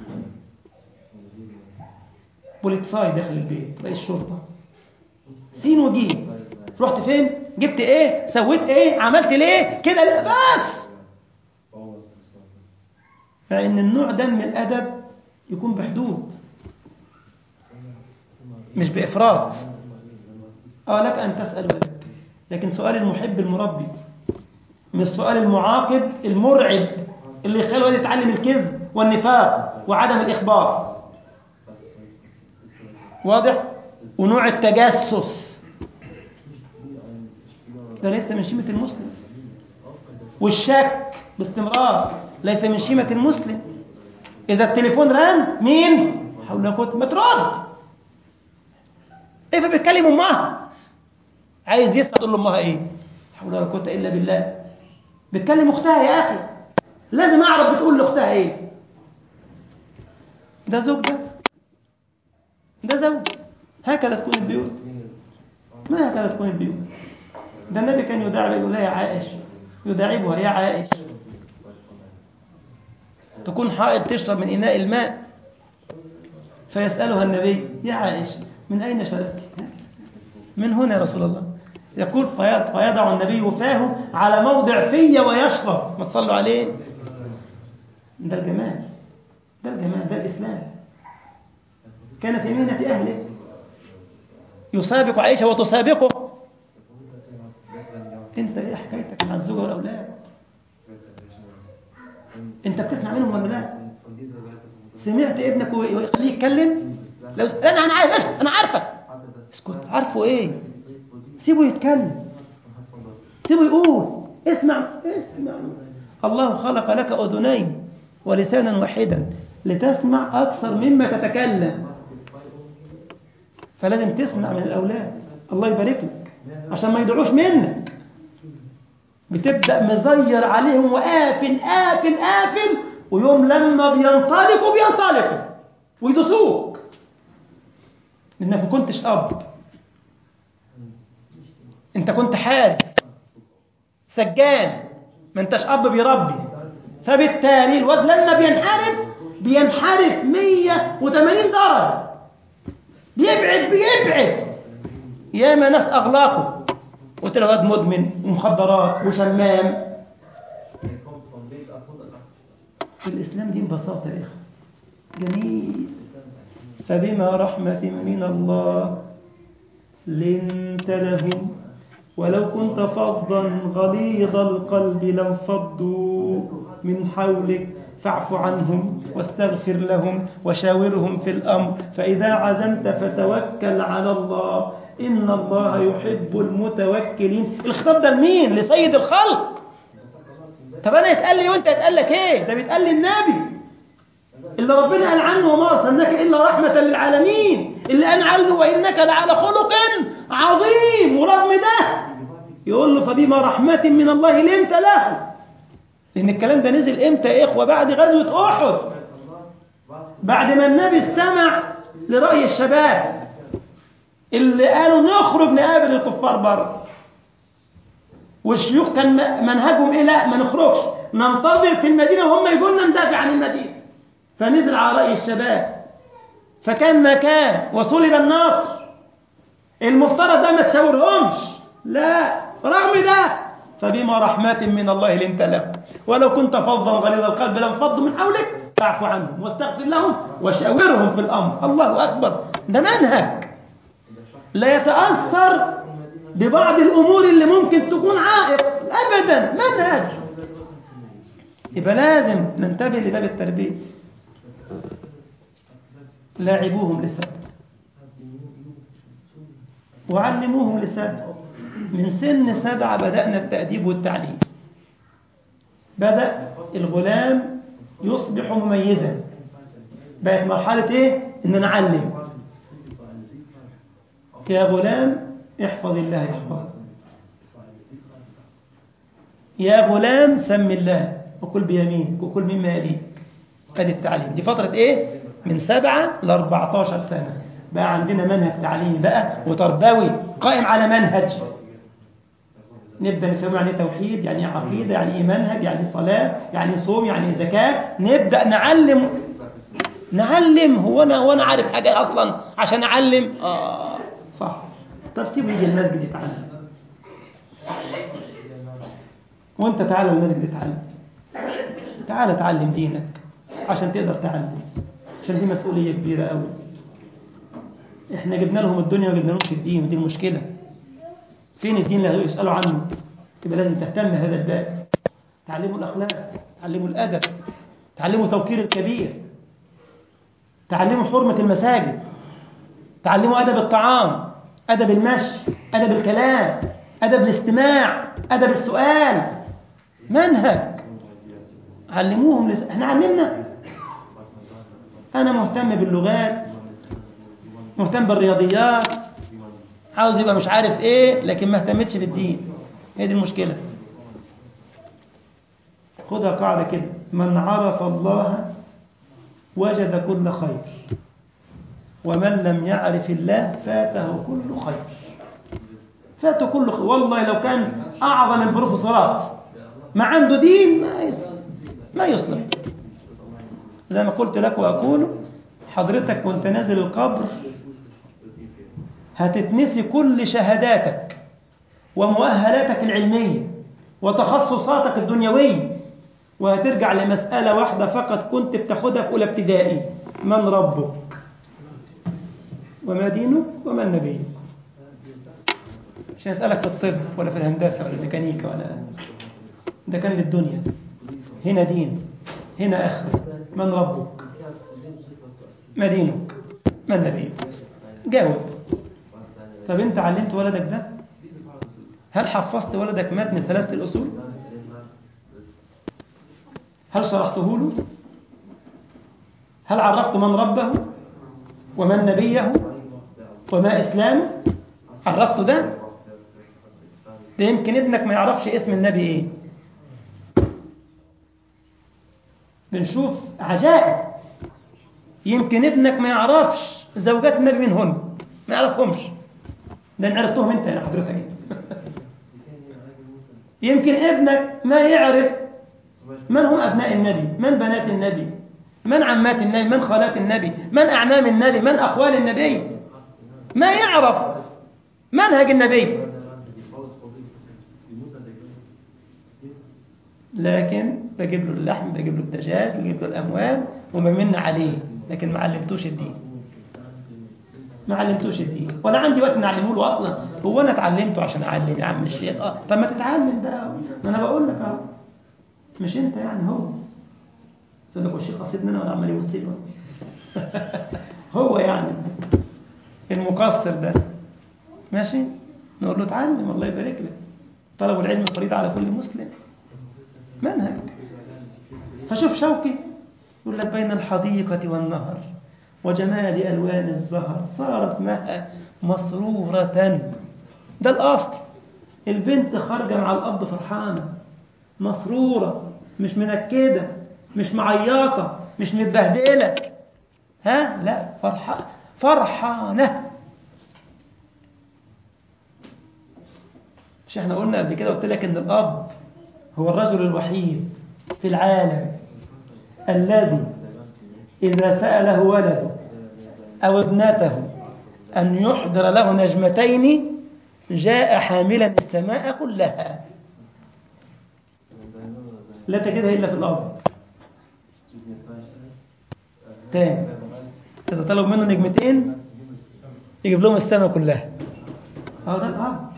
بوليتساي داخل البيت، رئيس شرطة، سين وجيم، رحت فين؟ جبت ايه؟ سويت ايه؟ عملت ليه؟ كده لا بس. فإن النوع ده من الأدب يكون بحدود مش بإفراط. اه لك أن تسأل ولدك، لكن سؤال المحب المربي، مش سؤال المعاقب المرعب اللي يخلي الولد يتعلم الكذب والنفاق وعدم الإخبار. واضح؟ ونوع التجسس ده ليس من شيمة المسلم، والشك باستمرار ليس من شيمة المسلم. إذا التليفون رن مين؟ حول قوة ما ترد. إيه فبيتكلم أمها عايز يسمع تقول له أمها إيه؟ حول ولا قوة إلا بالله. بتكلم أختها يا أخي لازم أعرف بتقول لأختها إيه. ده زوج ده ده زوج. هكذا تكون البيوت. ما هكذا تكون البيوت. ده النبي كان يداعب يقول لها يا عائش، يداعبها يا عائش. تكون حائض تشرب من إناء الماء فيسألها النبي يا عائش من أين شربت؟ من هنا يا رسول الله. يقول فيضع النبي فاه على موضع في ويشرب. ما تصلوا عليه. ده الجمال، ده الجمال، ده الإسلام. كان في مهنة أهله يسابق عائشة وتسابقه. انت ايه حكايتك مع الزوجة والأولاد؟ انت بتسمع منهم ولا لا؟ سمعت ابنك ويخليه يتكلم؟ لو انا انا عارف انا عارفك. اسكت. عارفه ايه؟ سيبه يتكلم، سيبه يقول. اسمع اسمع. الله خلق لك أذنين ولسانا واحدا لتسمع أكثر مما تتكلم. فلازم تسمع من الأولاد. الله يبارك لك عشان ما يدعوش منك. بتبدأ مزير عليهم وقافل قافل قافل، ويوم لما بينطلقوا بينطلقوا ويدسوك إنك ما كنتش أب. أنت كنت حارس سجان، ما أنتش أب بيربي. فبالتالي الواد لما بينحرف بينحرف مية وثمانين درجة، بيبعد بيبعد. ياما ناس أغلاقه قلت له واد مدمن ومخدرات وشمام. الإسلام دين ببساطة يا إخوة جميل. فبما رحمة من الله لنت لهم ولو كنت فظا غليظ القلب لانفضوا من حولك فاعف عنهم واستغفر لهم وشاورهم في الأمر فإذا عزمت فتوكل على الله إن الله يحب المتوكلين. الخطاب ده لمين؟ لسيد الخلق. طب أنا يتقال لي وأنت يتقال لك إيه؟ ده بيتقال لي النبي اللي ربنا قال عنه وما أرسلناك إلا رحمة للعالمين، اللي قال عنه وإنك لعلى خلق عظيم. ورغم ده يقول له فبما رحمة من الله لنت له. لأن الكلام ده نزل إمتى يا إخوة؟ بعد غزوة أحد، بعد ما النبي استمع لرأي الشباب. اللي قالوا نخرج نقابل الكفار بره، والشيوخ كان منهجهم ايه؟ لا ما نخرجش، ننتظر في المدينة وهم يقولنا ندافع عن المدينة. فنزل على رأي الشباب، فكان ما كان وصلب النصر. المفترض بقى ما تشاورهمش، لا، رغم ده فبما رحمة من الله لنت لهم ولو كنت فظا غليظ القلب لانفضوا من حولك فاعف عنهم واستغفر لهم وشاورهم في الأمر. الله أكبر، ده منهج لا يتأثر ببعض الأمور اللي ممكن تكون عائق أبدا، منهج. يبقى لازم ننتبه لباب التربية. لاعبوهم لسبب وعلموهم لسبب. من سن سبعة بدأنا التأديب والتعليم، بدأ الغلام يصبح مميزا. بقت مرحلة ايه؟ ان نعلم. يا غلام احفظ الله يحفظك، يا غلام سم الله وكل بيمينك وكل مما يليك. ادي التعليم. دي فترة ايه؟ من سبعة ل أربعة عشر سنة. بقى عندنا منهج تعليمي بقى وتربوي قائم على منهج. نبدأ نفهم يعني توحيد، يعني عقيدة، يعني ايه منهج، يعني صلاة، يعني صوم، يعني زكاة. نبدأ نعلم نعلم. هو انا وانا عارف حاجة اصلا عشان اعلم؟ اه صح. طب سيبه يجي المسجد يتعلم، وانت تعالى المسجد يتعلم. تعالى تعلم دينك عشان تقدر تعلم، عشان دي مسؤولية كبيرة قوي. احنا جبنا لهم الدنيا وجبنا لهمش الدين، ودي المشكلة. فين الدين اللي يسألوا عنه؟ يبقى لازم تهتم بهذا الباب. تعلموا الأخلاق، تعلموا الأدب، تعلموا توقير الكبير، تعلموا حرمة المساجد، تعلموا أدب الطعام، أدب المشي، أدب الكلام، أدب الاستماع، أدب السؤال. منهج. علموهم لس... احنا علمنا. أنا مهتم باللغات، مهتم بالرياضيات، عاوز يبقى مش عارف ايه، لكن ما اهتمتش بالدين. هي دي المشكلة. خدها قاعدة كده: من عرف الله وجد كل خير، ومن لم يعرف الله فاته كل خير. فاته كل خير. والله لو كان أعظم البروفيسورات ما عنده دين ما يصلح، ما يصلح. زي ما قلت لك وأقول، حضرتك وانت نازل القبر هتتنسي كل شهاداتك ومؤهلاتك العلمية وتخصصاتك الدنيوية، وهترجع لمسألة واحدة فقط كنت بتاخدها في أولى ابتدائي: من ربك وما دينك وما نبيك. مش هنسألك في الطب ولا في الهندسة ولا الميكانيكا ولا، ده كان للدنيا. هنا دين، هنا آخرة. من ربك، ما دينك، ما نبيك. جاوب. طب انت علمت ولدك ده؟ هل حفظت ولدك متن ثلاثة الأصول؟ هل شرحته له؟ هل عرفت من ربه ومن نبيه وما إسلامه؟ عرفته ده؟ ده يمكن ابنك ما يعرفش اسم النبي ايه. بنشوف عجائب. يمكن ابنك ما يعرفش زوجات النبي من هن، ما يعرفهمش. ده ان عرفتهم انت يا حضرتك. يمكن ابنك ما يعرف من هم أبناء النبي، من بنات النبي، من عمات النبي، من خالات النبي، من أعمام النبي، من أخوال النبي. ما يعرف منهج النبي، لكن بجيب له اللحم، بجيب له الدجاج، بجيب له الأموال وبمن عليه، لكن ما علمتوش الدين. ما علمتوش الدين، ولا عندي وقت نعلمه له أصلا. هو أنا اتعلمته عشان أعلم يا عم الشيخ؟ آه. طب ما تتعلم بقى، ما أنا بقول لك أهو. مش أنت يعني، هو صدق الشيخ قصيد منه ولا عمال يوصي له. هو يعني المقصر ده ماشي، نقول له اتعلم الله يبارك لك. طلب العلم فريضة على كل مسلم، منهج. فشوف شوقي يقول لك: بين الحديقة والنهر وجمال ألوان الزهر صارت معها مسرورة. ده الأصل. البنت خارجة مع الأب فرحانة مسرورة، مش منكدة، مش معياطة، مش متبهدلة. ها لا، فرحة فرحانة. مش احنا قلنا قبل كده، قلت لك ان الاب هو الرجل الوحيد في العالم الذي اذا سأله ولده او ابنته ان يحضر له نجمتين جاء حاملا السماء كلها، لا تجدها الا في الاب. تاني، اذا طلب منه نجمتين يجيب لهم السماء كلها. اه ده الاب.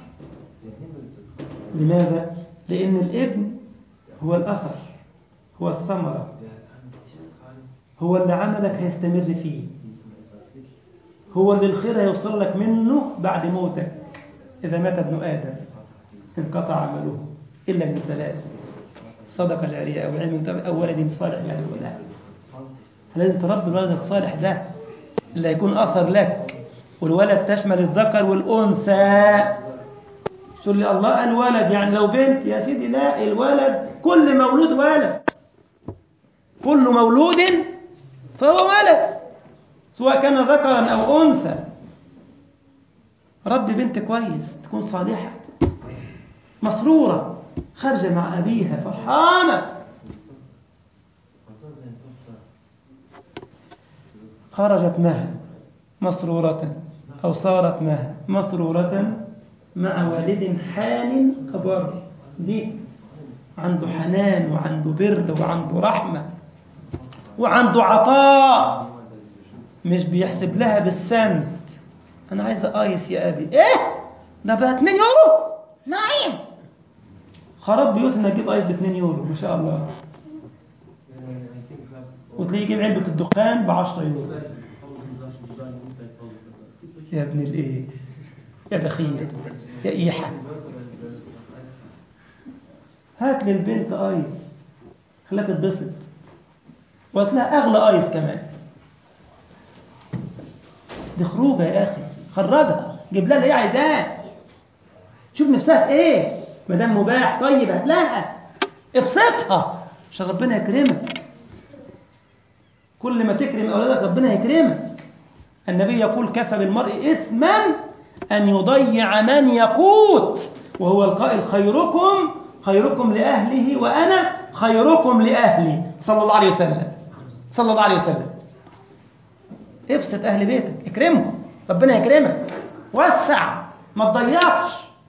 لماذا؟ لأن الابن هو الأثر، هو الثمرة، هو اللي عملك هيستمر فيه، هو اللي الخير هيوصل لك منه بعد موتك. إذا مات ابن آدم انقطع عمله إلا من ثلاث: صدقة جارية أو علم أو ولد صالح يدعو له. لازم تربي الولد الصالح ده اللي هيكون أثر لك، والولد تشمل الذكر والأنثى. تقول لي الله الولد يعني لو بنت؟ يا سيدي لا، الولد كل مولود ولد، كل مولود فهو ولد سواء كان ذكرا أو أنثى. ربي بنت كويس تكون صالحة مسرورة خارجة مع أبيها فرحانة، خرجت مها مسرورة أو صارت مها مسرورة مع والد حان كبر. ليه؟ عنده حنان وعنده بر وعنده رحمة وعنده عطاء، مش بيحسب لها بالسنت. أنا عايزة آيس يا أبي. إيه؟ ده بقى اتنين يورو؟ نعم. خراب بيوتنا نجيب آيس باتنين يورو ما شاء الله، وتلاقيه يجيب علبة الدخان بعشرة يورو. يا ابن الإيه؟ يا بخيل يا إيحة، هات للبنت آيس خليها تتبسط، وهتلاقي أغلى آيس كمان. دي خروجة يا أخي، خرجها، جيب لها اللي هي عايزاه، شوف نفسها في إيه، ما دام مباح طيب هتلاقيها، ابسطها عشان ربنا يكرمك. كل ما تكرم أولادك ربنا يكرمك. النبي يقول: كفى بالمرء إثما أن يضيع من يقوت، وهو القائل: خيركم خيركم لأهله وأنا خيركم لأهلي، صلى الله عليه وسلم صلى الله عليه وسلم. ابسط أهل بيتك، اكرمهم، ربنا يكرمك، وسع، ما تضيعش.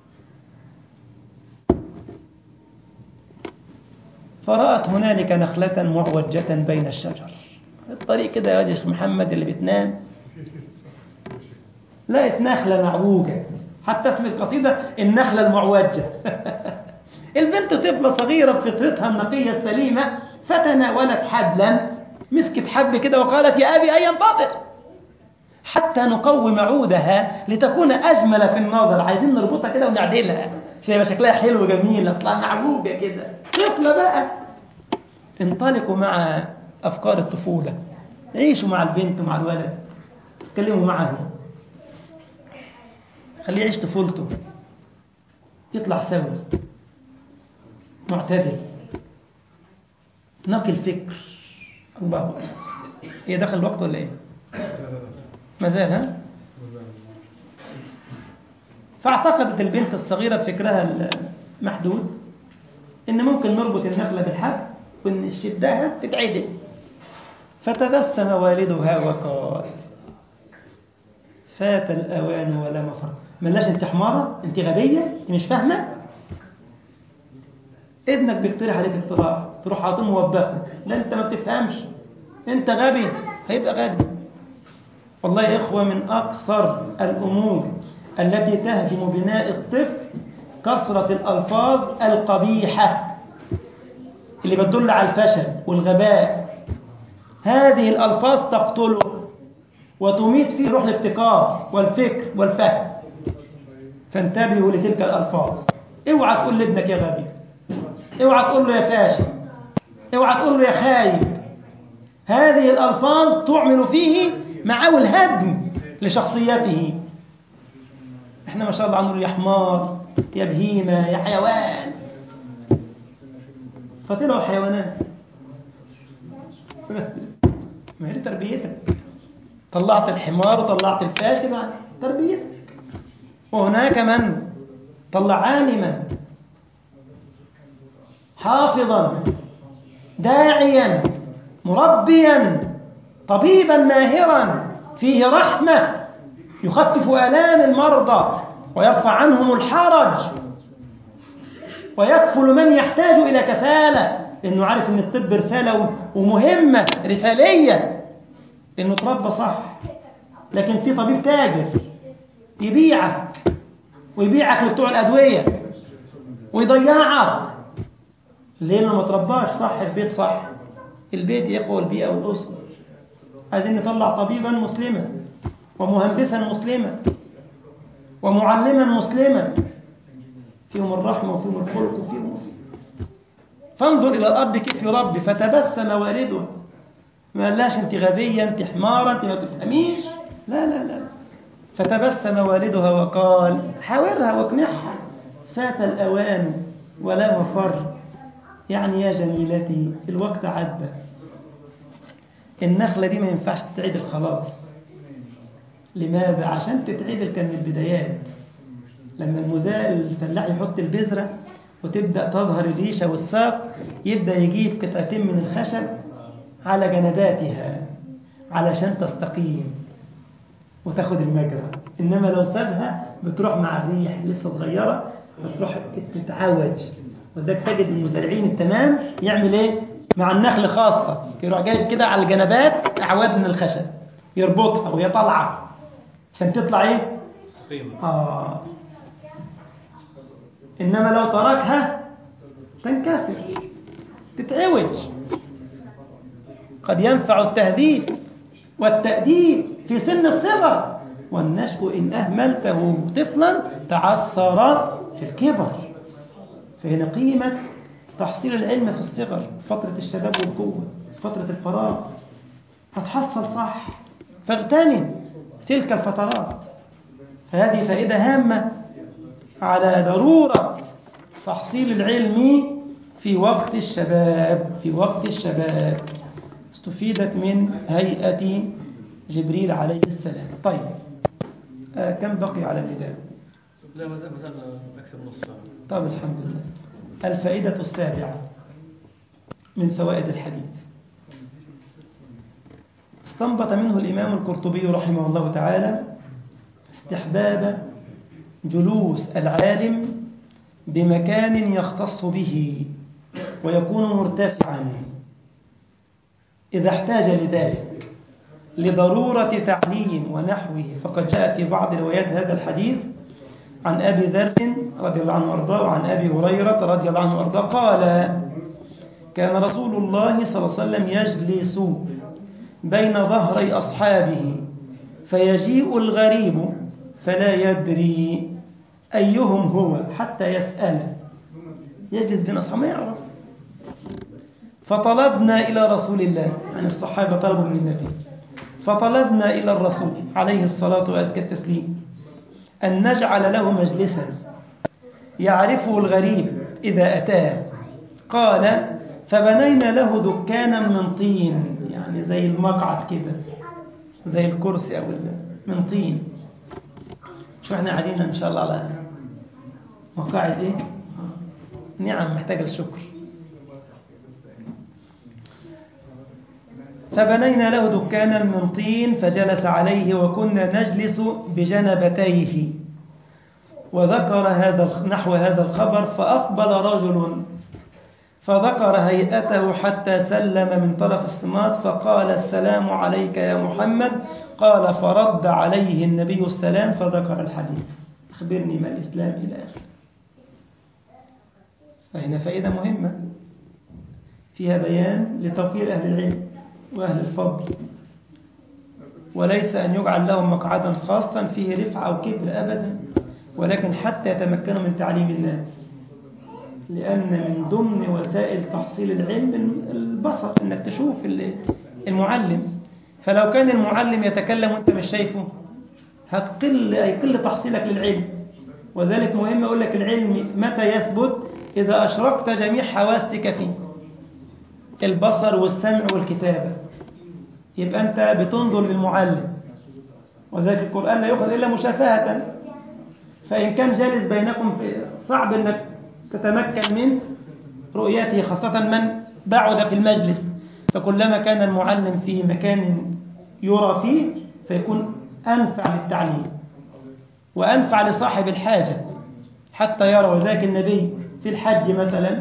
فرأت هنالك نخلة معوجة بين الشجر. الطريق كده يا واد محمد اللي بتنام، لقيت نخلة معوجة، حتى اسم القصيدة النخلة المعوجة. البنت طفلة صغيرة بفطرتها النقية السليمة، فتناولت حبلا، مسكت حبل كده وقالت: يا أبي أي ينتظر حتى نقوم عودها لتكون أجمل في النظر. عايزين نربطها كده ونعدلها عشان يبقى شكلها حلو وجميل، أصلها معوجة كده. طفلة بقى. انطلقوا مع أفكار الطفولة، عيشوا مع البنت ومع الولد، اتكلموا معه، خليه يعيش طفولته، يطلع سوي معتدل نقي الفكر. الله أكبر. هي دخل الوقت ولا ايه؟ ما زال ها؟ فاعتقدت البنت الصغيرة بفكرها المحدود ان ممكن نربط النخلة بالحبل ونشدها تتعدل. فتبسم والدها وقال: فات الأوان ولا مفر. ملاش انت حمارة، انت غبية، انت مش فاهمة. ابنك بيقترح عليك اقتراح تروح على طول موبخه: لا انت ما بتفهمش، انت غبي. هيبقى غبي. والله يا إخوة من أكثر الأمور التي تهدم بناء الطفل كثرة الألفاظ القبيحة اللي بتدل على الفشل والغباء. هذه الألفاظ تقتله وتميت فيه روح الابتكار والفكر والفهم. فانتبهوا لتلك الألفاظ. اوعى تقول لابنك يا غبي، اوعى تقول له يا فاشل، اوعى تقول له يا خايب. هذه الألفاظ تعمل فيه معه الهدم لشخصيته. احنا ما شاء الله عنه يا حمار، يا بهيمة، يا حيوان، فطلعوا حيوانات. ما هي تربيتك، طلعت الحمار وطلعت الفاشل عن تربيتك. وهناك من طلع عالما حافظا داعيا مربيا طبيبا ماهرا فيه رحمة يخفف آلام المرضى ويرفع عنهم الحرج ويكفل من يحتاج إلى كفالة، لأنه عارف أن الطب رسالة ومهمة رسالية، لأنه تربى صح. لكن في طبيب تاجر يبيعك ويبيعك لبتوع الأدوية ويضيعك، لأنه ما ترباش صح البيت صح. البيت يا إخوة البيئة والأسرة. عايزين نطلع طبيبا مسلما ومهندسا مسلما ومعلما مسلما فيهم الرحمة وفيهم الخلق وفيهم وفيهم. فانظر إلى الأب كيف يربي. فتبسم والده، ما قالهاش أنت غبية أنت حمارة أنت ما تفهميش، لا لا لا. فتبسم والدها وقال، حاورها واقنعها، فات الأوان ولا مفر، يعني يا جميلتي الوقت عدى، النخلة دي ما ينفعش تتعدل خلاص. لماذا؟ عشان تتعدل كان من البدايات، لما المزارع الفلاح يحط البذرة وتبدأ تظهر الريشة والساق، يبدأ يجيب قطعتين من الخشب على جنباتها علشان تستقيم وتاخد المجرى. إنما لو سابها بتروح مع الريح لسه صغيرة بتروح تتعوج. وذلك تجد المزارعين التمام يعمل إيه؟ مع النخل خاصة يروح جايب كده على الجنبات أعواد من الخشب يربطها وهي طالعة عشان تطلع إيه؟ مستقيمة. آه. إنما لو تركها تنكسر تتعوج. قد ينفع التهذيب والتأديب في سن الصغر، والنشء إن أهملته طفلا تعثر في الكبر. فهنا قيمة تحصيل العلم في الصغر، فترة الشباب والقوة، فترة الفراغ، هتحصل صح، فاغتنم تلك الفترات. فهذه فائدة هامة على ضرورة تحصيل العلم في وقت الشباب. في وقت الشباب استفيدت من هيئة جبريل عليه السلام. طيب آه كم بقي على النداء؟ لا ما زال أكثر من نصف ساعة. طيب الحمد لله. الفائدة السابعة من فوائد الحديث، استنبط منه الإمام القرطبي رحمه الله تعالى استحباب جلوس العالم بمكان يختص به ويكون مرتفعا إذا احتاج لذلك لضرورة تعليم ونحوه. فقد جاء في بعض روايات هذا الحديث عن أبي ذر رضي الله عنه وأرضاه وعن أبي هريرة رضي الله عنه وأرضاه قال: كان رسول الله صلى الله عليه وسلم يجلس بين ظهري أصحابه فيجيء الغريب فلا يدري أيهم هو حتى يسأل. يجلس بين أصحابه ما يعرف. فطلبنا إلى رسول الله، يعني الصحابة طلبوا من النبي، فطلبنا إلى الرسول عليه الصلاة وأزكى التسليم أن نجعل له مجلسا يعرفه الغريب إذا أتاه. قال: فبنينا له دكانا من طين، يعني زي المقعد كده، زي الكرسي أو من طين. شو احنا قاعدين إن شاء الله على مقاعد إيه؟ نعم محتاجة الشكر. فبنينا له دكانا من طين فجلس عليه وكنا نجلس بجنبتيه. وذكر هذا نحو هذا الخبر. فأقبل رجل فذكر هيئته حتى سلم من طرف الصمات فقال: السلام عليك يا محمد. قال: فرد عليه النبي السلام فذكر الحديث. أخبرني ما الإسلام إلى آخره. فهنا فائدة مهمة فيها بيان لتوقير أهل العلم وأهل الفضل، وليس أن يجعل لهم مقعدا خاصا فيه رفعة أو كبر أبدا، ولكن حتى يتمكنوا من تعليم الناس. لأن من ضمن وسائل تحصيل العلم البصر، أنك تشوف المعلم. فلو كان المعلم يتكلم وأنت مش شايفه هتقل يقل تحصيلك للعلم. وذلك مهم أقول لك العلم متى يثبت؟ إذا أشركت جميع حواسك فيه، البصر والسمع والكتابة، يبقى أنت بتنظر للمعلم. وذلك القرآن لا يؤخذ إلا مشافهة. فإن كان جالس بينكم صعب أنك تتمكن من رؤيته، خاصة من بعد في المجلس. فكلما كان المعلم في مكان يرى فيه فيكون أنفع للتعليم وأنفع لصاحب الحاجة حتى يرى. وذلك النبي في الحج مثلا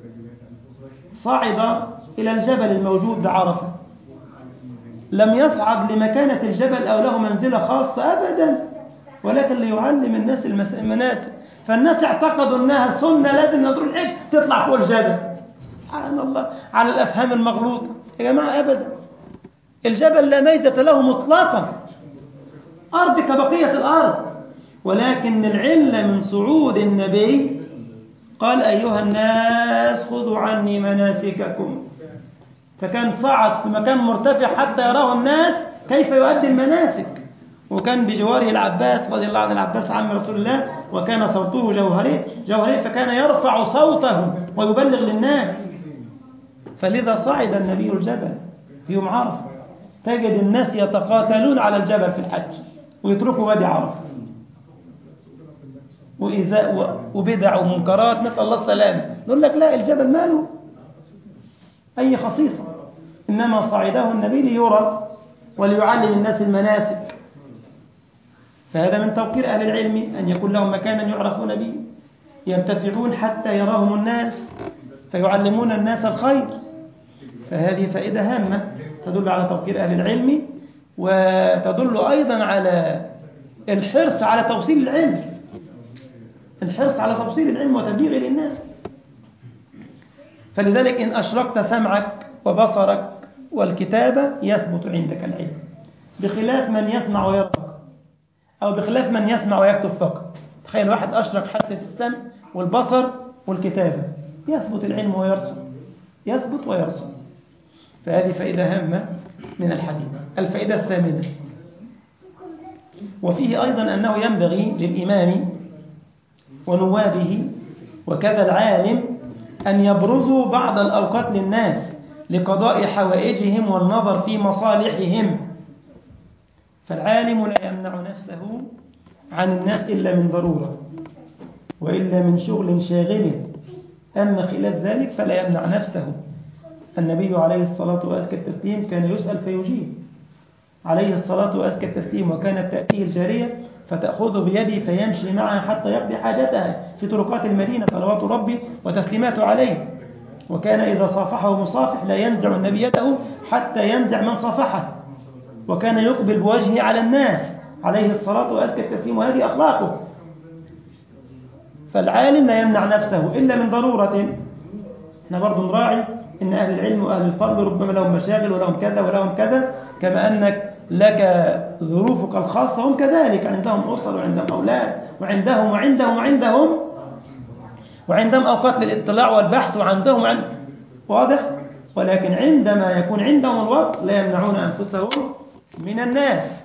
صعد إلى الجبل الموجود بعرفة، لم يصعد لمكانة الجبل أو له منزلة خاصة أبدا، ولكن ليعلم الناس المناسك. فالناس اعتقدوا أنها سنة لازم يضروا الحج تطلع فوق الجبل. سبحان الله على الأفهام المغلوطة يا جماعة، أبدا. الجبل لا ميزة له مطلقا، أرض كبقية الأرض، ولكن العلة من صعود النبي قال أيها الناس خذوا عني مناسككم، فكان صعد في مكان مرتفع حتى يراه الناس كيف يؤدي المناسك. وكان بجواره العباس رضي الله عن العباس عم رسول الله، وكان صوته جوهري جوهري فكان يرفع صوته ويبلغ للناس. فلذا صعد النبي الجبل في يوم عرفة، تجد الناس يتقاتلون على الجبل في الحج ويتركوا وادي عرفة، وإذا وبدع ومنكرات نسأل الله السلامة. نقول لك لا، الجبل ماله أي خصيصة، إنما صعده النبي ليرى وليعلم الناس المناسك. فهذا من توقير أهل العلم أن يكون لهم مكانا يعرفون به، ينتفعون حتى يراهم الناس فيعلمون الناس الخير. فهذه فائدة هامة تدل على توقير أهل العلم، وتدل أيضا على الحرص على توصيل العلم، الحرص على توصيل العلم وتبليغه للناس. فلذلك إن أشركت سمعك وبصرك والكتابة يثبت عندك العلم، بخلاف من يسمع ويرى فقط، أو بخلاف من يسمع ويكتب فقط. تخيل واحد أشرك حاسة السمع والبصر والكتابة، يثبت العلم ويرسل، يثبت ويرسل. فهذه فائدة هامة من الحديث. الفائدة الثامنة، وفيه أيضا أنه ينبغي للإمام ونوابه وكذا العالم أن يبرزوا بعض الأوقات للناس لقضاء حوائجهم والنظر في مصالحهم. فالعالم لا يمنع نفسه عن الناس إلا من ضرورة وإلا من شغل شاغل، أما خلاف ذلك فلا يمنع نفسه. النبي عليه الصلاة وأزكى التسليم كان يسأل فيجيب عليه الصلاة وأزكى التسليم، وكانت تأتيه الجارية فتأخذ بيدي فيمشي معها حتى يقضي حاجتها في طرقات المدينة صلوات ربي وتسليماته عليه. وكان إذا صافحه مصافح لا ينزع النبي يده حتى ينزع من صافحه، وكان يقبل بوجهه على الناس عليه الصلاة وأزكى التسليم، وهذه أخلاقه. فالعالم لا يمنع نفسه إلا من ضرورة. احنا برضو نراعي إن أهل العلم وأهل الفضل ربما لهم مشاغل ولهم كذا ولهم كذا، كما أنك لك ظروفك الخاصة، هم كذلك عندهم أسر وعندهم أولاد وعندهم وعندهم وعندهم وعندهم أوقات للاطلاع والبحث وعندهم وعند... واضح؟ ولكن عندما يكون عندهم الوقت لا يمنعون أنفسهم من الناس.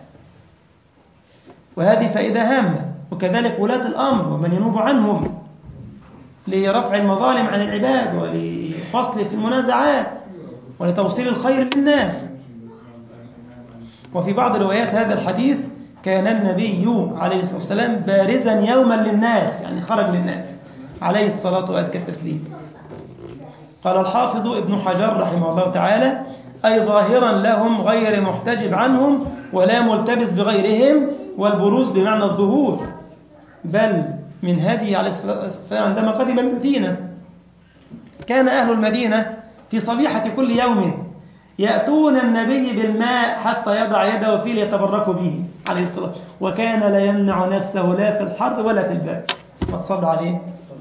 وهذه فائدة هامة. وكذلك ولاة الأمر ومن ينوب عنهم لرفع المظالم عن العباد ولفصل في المنازعات ولتوصيل الخير للناس. وفي بعض روايات هذا الحديث كان النبي عليه الصلاة والسلام بارزا يوما للناس، يعني خرج للناس عليه الصلاة وأزكى التسليم. قال الحافظ ابن حجر رحمه الله تعالى: أي ظاهرا لهم غير محتجب عنهم ولا ملتبس بغيرهم، والبروز بمعنى الظهور. بل من هدي عليه الصلاة والسلام عندما قدم المدينة كان أهل المدينة في صبيحة كل يوم يأتون النبي بالماء حتى يضع يده فيه ليتبركوا به عليه الصلاة والسلام، وكان لا يمنع نفسه لا في الحر ولا في البرد. فتصلوا عليه.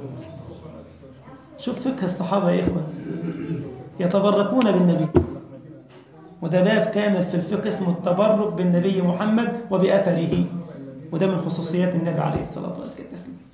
شوف فقه الصحابة يا إخوة، يتبركون بالنبي. وده باب كامل في الفقه اسمه التبرك بالنبي محمد وبأثره، وده من خصوصيات النبي عليه الصلاة والسلام.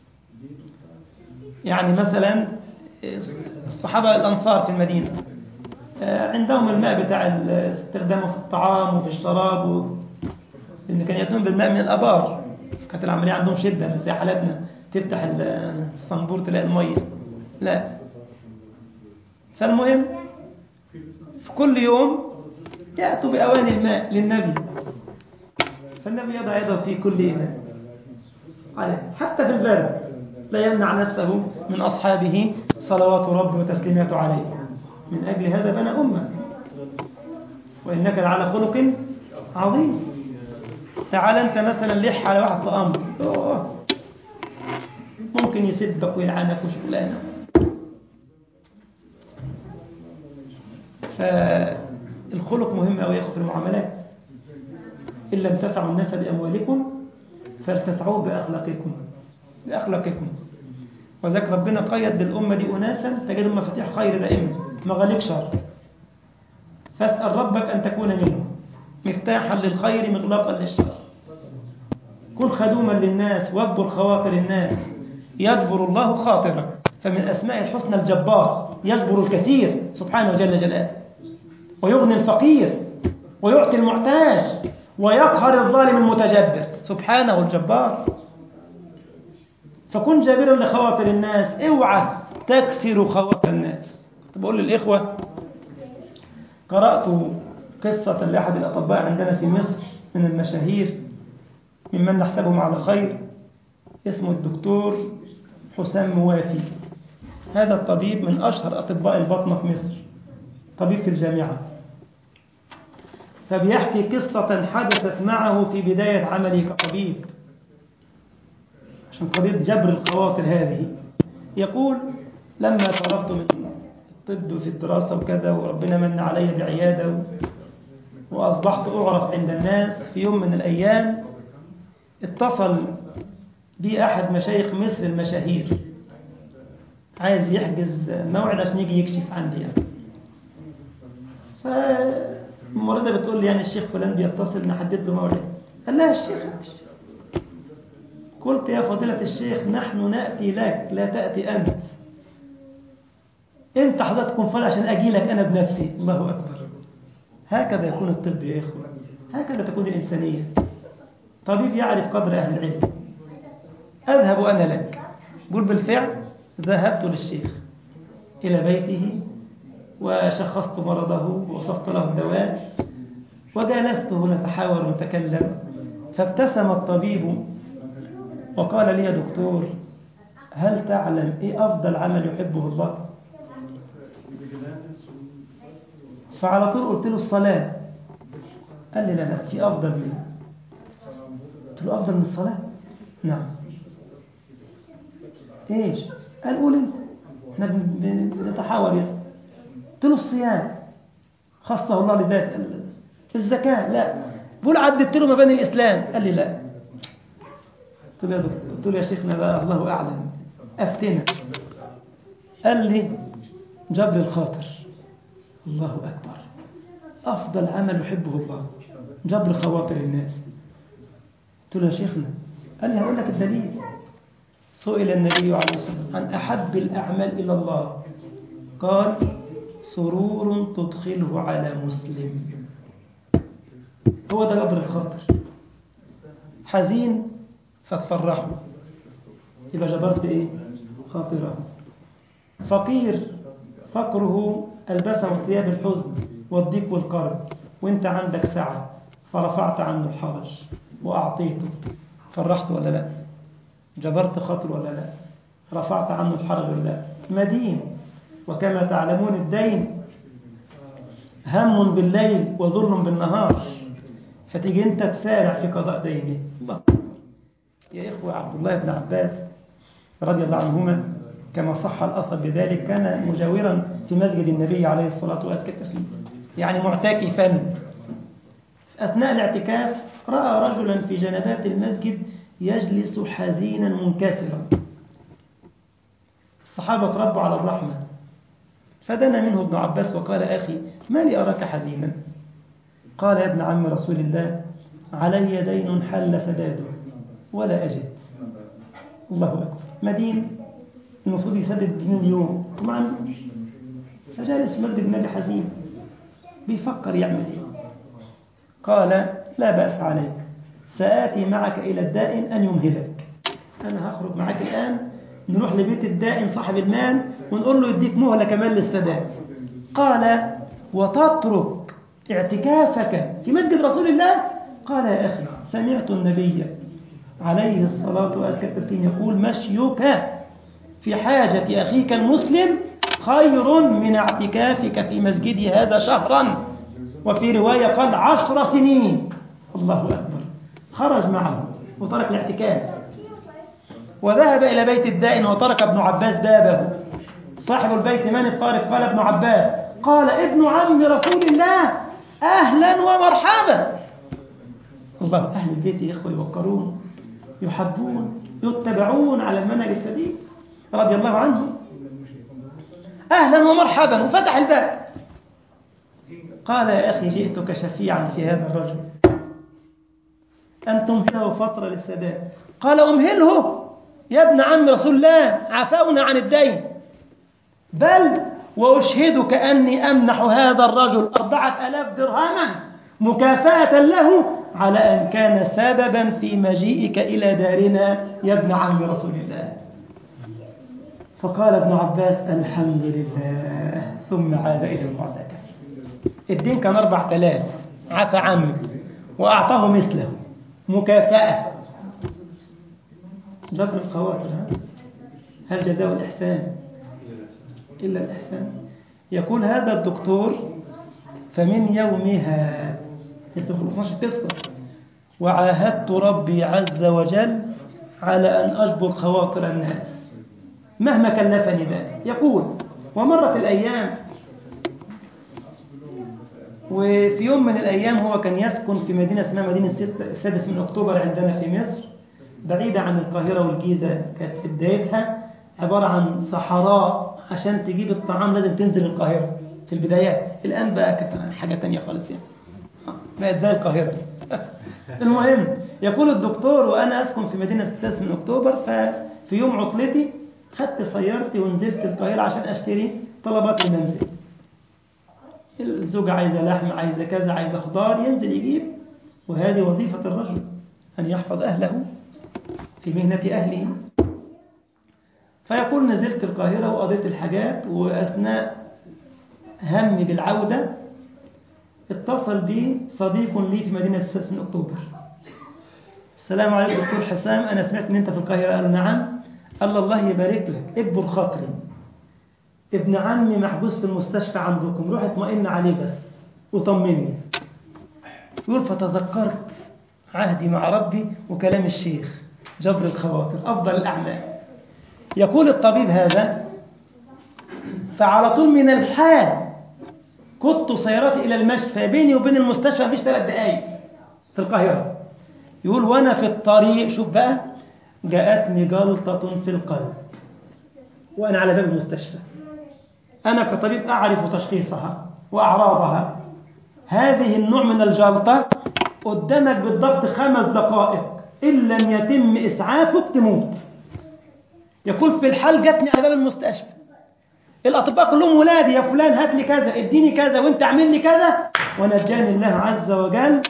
يعني مثلا الصحابة الأنصار في المدينة عندهم الماء بتاع استخدامه في الطعام وفي الشراب و... إن كان يأتون بالماء من الأبار. كانت العملية عندهم شدة، مش زي حالتنا تفتح الصنبور تلاقي المية، لا. فالمهم في كل يوم يأتوا بأواني الماء للنبي، فالنبي يضع يده في كل إناء عليه حتى في البرد لا يمنع نفسه من أصحابه صلوات ربه وتسليماته عليه. من أجل هذا بنى أمة. وإنك لعلى خلق عظيم. تعال أنت مثلا لح على واحد في أمر أوه. ممكن يسبك ويلعنك وشغلانه. فالخلق مهم أوي ياخذ في المعاملات. إن لم تسعوا الناس بأموالكم فلتسعوه بأخلاقكم بأخلاقكم. وذلك ربنا قيد للأمة دي أناسا تجدهم مفاتيح خير دائما مغاليق شر. فاسأل ربك أن تكون منهم مفتاحا للخير مغلاقا للشر. كن خدوما للناس واجبر خواطر الناس يجبر الله خاطرك. فمن أسماء الحسنى الجبار يجبر الكثير سبحانه جل جلاله ويغني الفقير ويعطي المحتاج ويقهر الظالم المتجبر سبحانه الجبار. فكن جابرا لخواطر الناس اوعى تكسر خواطر الناس. كنت بقول للإخوة قرأت قصة لأحد الأطباء عندنا في مصر من المشاهير ممن نحسبهم على خير اسمه الدكتور حسام موافي. هذا الطبيب من أشهر أطباء البطنة في مصر طبيب في الجامعة. فبيحكي قصة حدثت معه في بداية عمله كطبيب عشان قضية جبر الخواطر هذه. يقول لما فرغت من الطب في الدراسة وكذا وربنا من علي بعيادة وأصبحت أعرف عند الناس، في يوم من الأيام اتصل بي أحد مشايخ مصر المشاهير عايز يحجز موعد عشان يجي يكشف عندي يعني. فالممرضة بتقول لي يعني الشيخ فلان بيتصل نحدد له موعد. قال لها الشيخ قلت يا فضيلة الشيخ نحن نأتي لك لا تأتي أنت. أنت حضرتكم فضل عشان أجي لك أنا بنفسي. الله أكبر. هكذا يكون الطب يا إخوة. هكذا تكون الإنسانية. طبيب يعرف قدر أهل العلم. أذهب أنا لك. قل بالفعل ذهبت للشيخ إلى بيته وشخصت مرضه ووصفت له الدواء وجالسته نتحاور ونتكلم. فابتسم الطبيب وقال لي يا دكتور هل تعلم إيه أفضل عمل يحبه الله؟ فعلى طول قلت له الصلاة. قال لي لا لا في أفضل منها. قلت له أفضل من الصلاة؟ نعم. إيش؟ قال قول انت احنا بنتحاور يعني. قلت له الصيام خصه الله لذات. الزكاة لا. بقول عددت له مباني الإسلام. قال لي لا. قلت له يا دكتور قلت له يا شيخنا بقى الله أعلم أفتنا. قال لي جبر الخاطر. الله أكبر. أفضل عمل يحبه الله جبر خواطر الناس. قلت له يا شيخنا. قال لي هقول لك الدليل. سئل النبي عليه الصلاة والسلام عن أحب الأعمال إلى الله قال سرور تدخله على مسلم. هو ده جبر الخاطر. حزين فتفرحه يبقى جبرت إيه؟ خاطره. فقير فقره ألبسه ثياب الحزن والضيق والكرب وانت عندك سعة فرفعت عنه الحرج وأعطيته. فرحت ولا لا؟ جبرت خاطر ولا لا؟ رفعت عنه الحرج ولا لا؟ مدين وكما تعلمون الدين هم بالليل وظلم بالنهار. فتيجي انت تسارع في قضاء دينه. الله يا إخوة عبد الله بن عباس رضي الله عنهما كما صح الأثر بذلك كان مجاورا في مسجد النبي عليه الصلاة والسلام يعني معتكفا. أثناء الاعتكاف رأى رجلا في جنبات المسجد يجلس حزينا منكسرا. الصحابة تربوا على الرحمة فدنا منه ابن عباس وقال أخي ما لي أراك حزينا؟ قال يا ابن عم رسول الله علي دين حل سداده ولا أجد. الله أكبر. مدين المفروض يسدد الدين اليوم وما عندوش. فجالس في مسجد النبي حزين بيفكر يعمل ايه. قال لا بأس عليك سآتي معك إلى الدائن أن يمهلك. أنا هخرج معك الآن نروح لبيت الدائن صاحب المال ونقول له يديك مهلة كمان للسداد. قال وتترك اعتكافك في مسجد رسول الله؟ قال يا أخي سمعت النبي عليه الصلاة والسلام يقول مشيك في حاجة أخيك المسلم خير من اعتكافك في مسجدي هذا شهرا، وفي رواية قال عشر سنين. الله أكبر. خرج معه وترك الاعتكاف وذهب إلى بيت الدائن وترك ابن عباس بابه. صاحب البيت من الطارق؟ قال ابن عباس. قال ابن عم رسول الله أهلا ومرحبا. الله. أهل البيت يا إخوة يوقرون يحبون يتبعون على المنهج السديد رضي الله عنهم. أهلا ومرحبا وفتح الباب. قال يا أخي جئتك شفيعا في هذا الرجل أن تمهله فترة للسداد. قال أمهله يا ابن عم رسول الله عفونا عن الدين، بل وأشهدك أني أمنح هذا الرجل أربعة آلاف درهما مكافأة له على أن كان سببا في مجيئك إلى دارنا يا ابن عم رسول الله. فقال ابن عباس الحمد لله، ثم عاد إلى المعتكف. الدين كان أربعة آلاف، عفى عنه وأعطاه مثله مكافأة. جبر الخواطر. هل جزاء الإحسان إلا الإحسان؟ يقول هذا الدكتور فمن يومها اثناشر قصة وعاهدت ربي عز وجل على أن أجبر خواطر الناس مهما كلفني ذلك. يقول ومرت الأيام، وفي يوم من الأيام هو كان يسكن في مدينة اسمها مدينة السادس من أكتوبر عندنا في مصر، بعيدة عن القاهرة والجيزة. كانت في بدايتها عبارة عن صحراء، عشان تجيب الطعام لازم تنزل القاهرة في البدايات. الآن بقى كانت حاجة تانية خالص، يعني بقت زي القاهرة. المهم يقول الدكتور وأنا أسكن في مدينة السادس من أكتوبر، ففي يوم عطلتي خدت سيارتي ونزلت القاهرة عشان أشتري طلبات المنزل. الزوجة عايزة لحم، عايزة كذا، عايزة خضار، ينزل يجيب. وهذه وظيفة الرجل أن يحفظ أهله في مهنة أهله. فيقول نزلت القاهرة وقضيت الحاجات، وأثناء همي بالعودة اتصل بي صديق لي في مدينة السادس من أكتوبر. السلام عليكم دكتور حسام، أنا سمعت أن أنت في القاهرة. قال نعم. قال الله يبارك لك، اكبر خاطري، ابن عمي محبوس في المستشفى عندكم، روح اطمئن عليه بس وطمني. يقول فتذكرت عهدي مع ربي وكلام الشيخ جبر الخواطر أفضل الأعمال. يقول الطبيب هذا فعلى طول من الحال كنت سيارتي إلى المشفى، بيني وبين المستشفى مفيش ثلاث دقايق في القاهرة. يقول وأنا في الطريق شوف بقى جاءتني جلطة في القلب وأنا على باب المستشفى. أنا كطبيب أعرف تشخيصها وأعراضها. هذه النوع من الجلطة قدامك بالضبط خمس دقائق، إن لم يتم إسعافك تموت. يقول في الحال جاتني على باب المستشفى، الأطباء كلهم ولادي، يا فلان هات لي كذا، اديني كذا، وانت اعمل لي كذا، ونجاني الله عز وجل.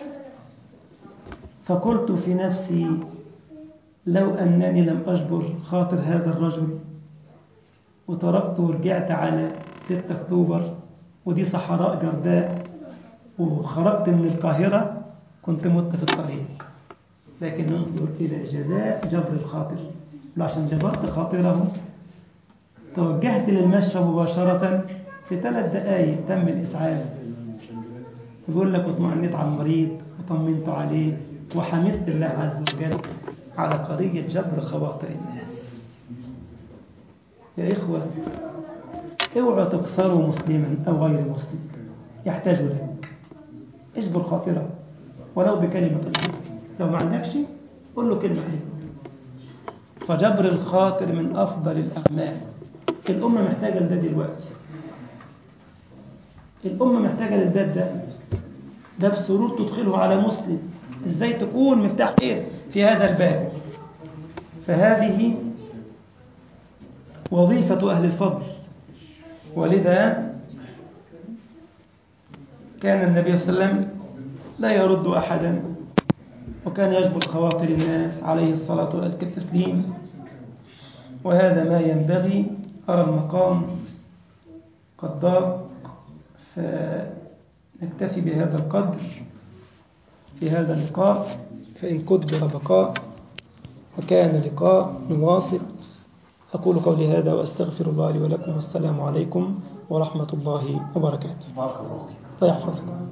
فقلت في نفسي لو أنني لم أجبر خاطر هذا الرجل وتركته ورجعت على ستة أكتوبر ودي صحراء جرداء وخرجت من القاهرة كنت مت في الطريق. لكن ننظر إلى جزاء جبر الخاطر، عشان جبرت خاطره توجهت للمشفى مباشرة، في ثلاث دقائق تم الإسعاف. يقول لك واطمئنيت على المريض وطمنت عليه وحمدت الله عز وجل على قضية جبر خواطر الناس. يا إخوة اوعوا تكسروا مسلما أو غير مسلم يحتاج لك، اجبر خاطره ولو بكلمة الحق. لو ما عندكش قل له كلمة حلوة. فجبر الخاطر من أفضل الأعمال. الأمة محتاجة لده دلوقتي، الأمة محتاجة للباب ده، باب سرور تدخله على مسلم. إزاي تكون مفتاح خير في هذا الباب؟ فهذه وظيفة أهل الفضل. ولذا كان النبي صلى الله عليه وسلم لا يرد أحدا، وكان يجبر خواطر الناس عليه الصلاة وأزكى التسليم. وهذا ما ينبغي. أرى المقام قد ضاق، فنكتفي بهذا القدر في هذا اللقاء، فإن قدر بقاء وكان لقاء نواصل. أقول قولي هذا وأستغفر الله لي ولكم، والسلام عليكم ورحمة الله وبركاته. بارك الله فيك. الله يحفظكم.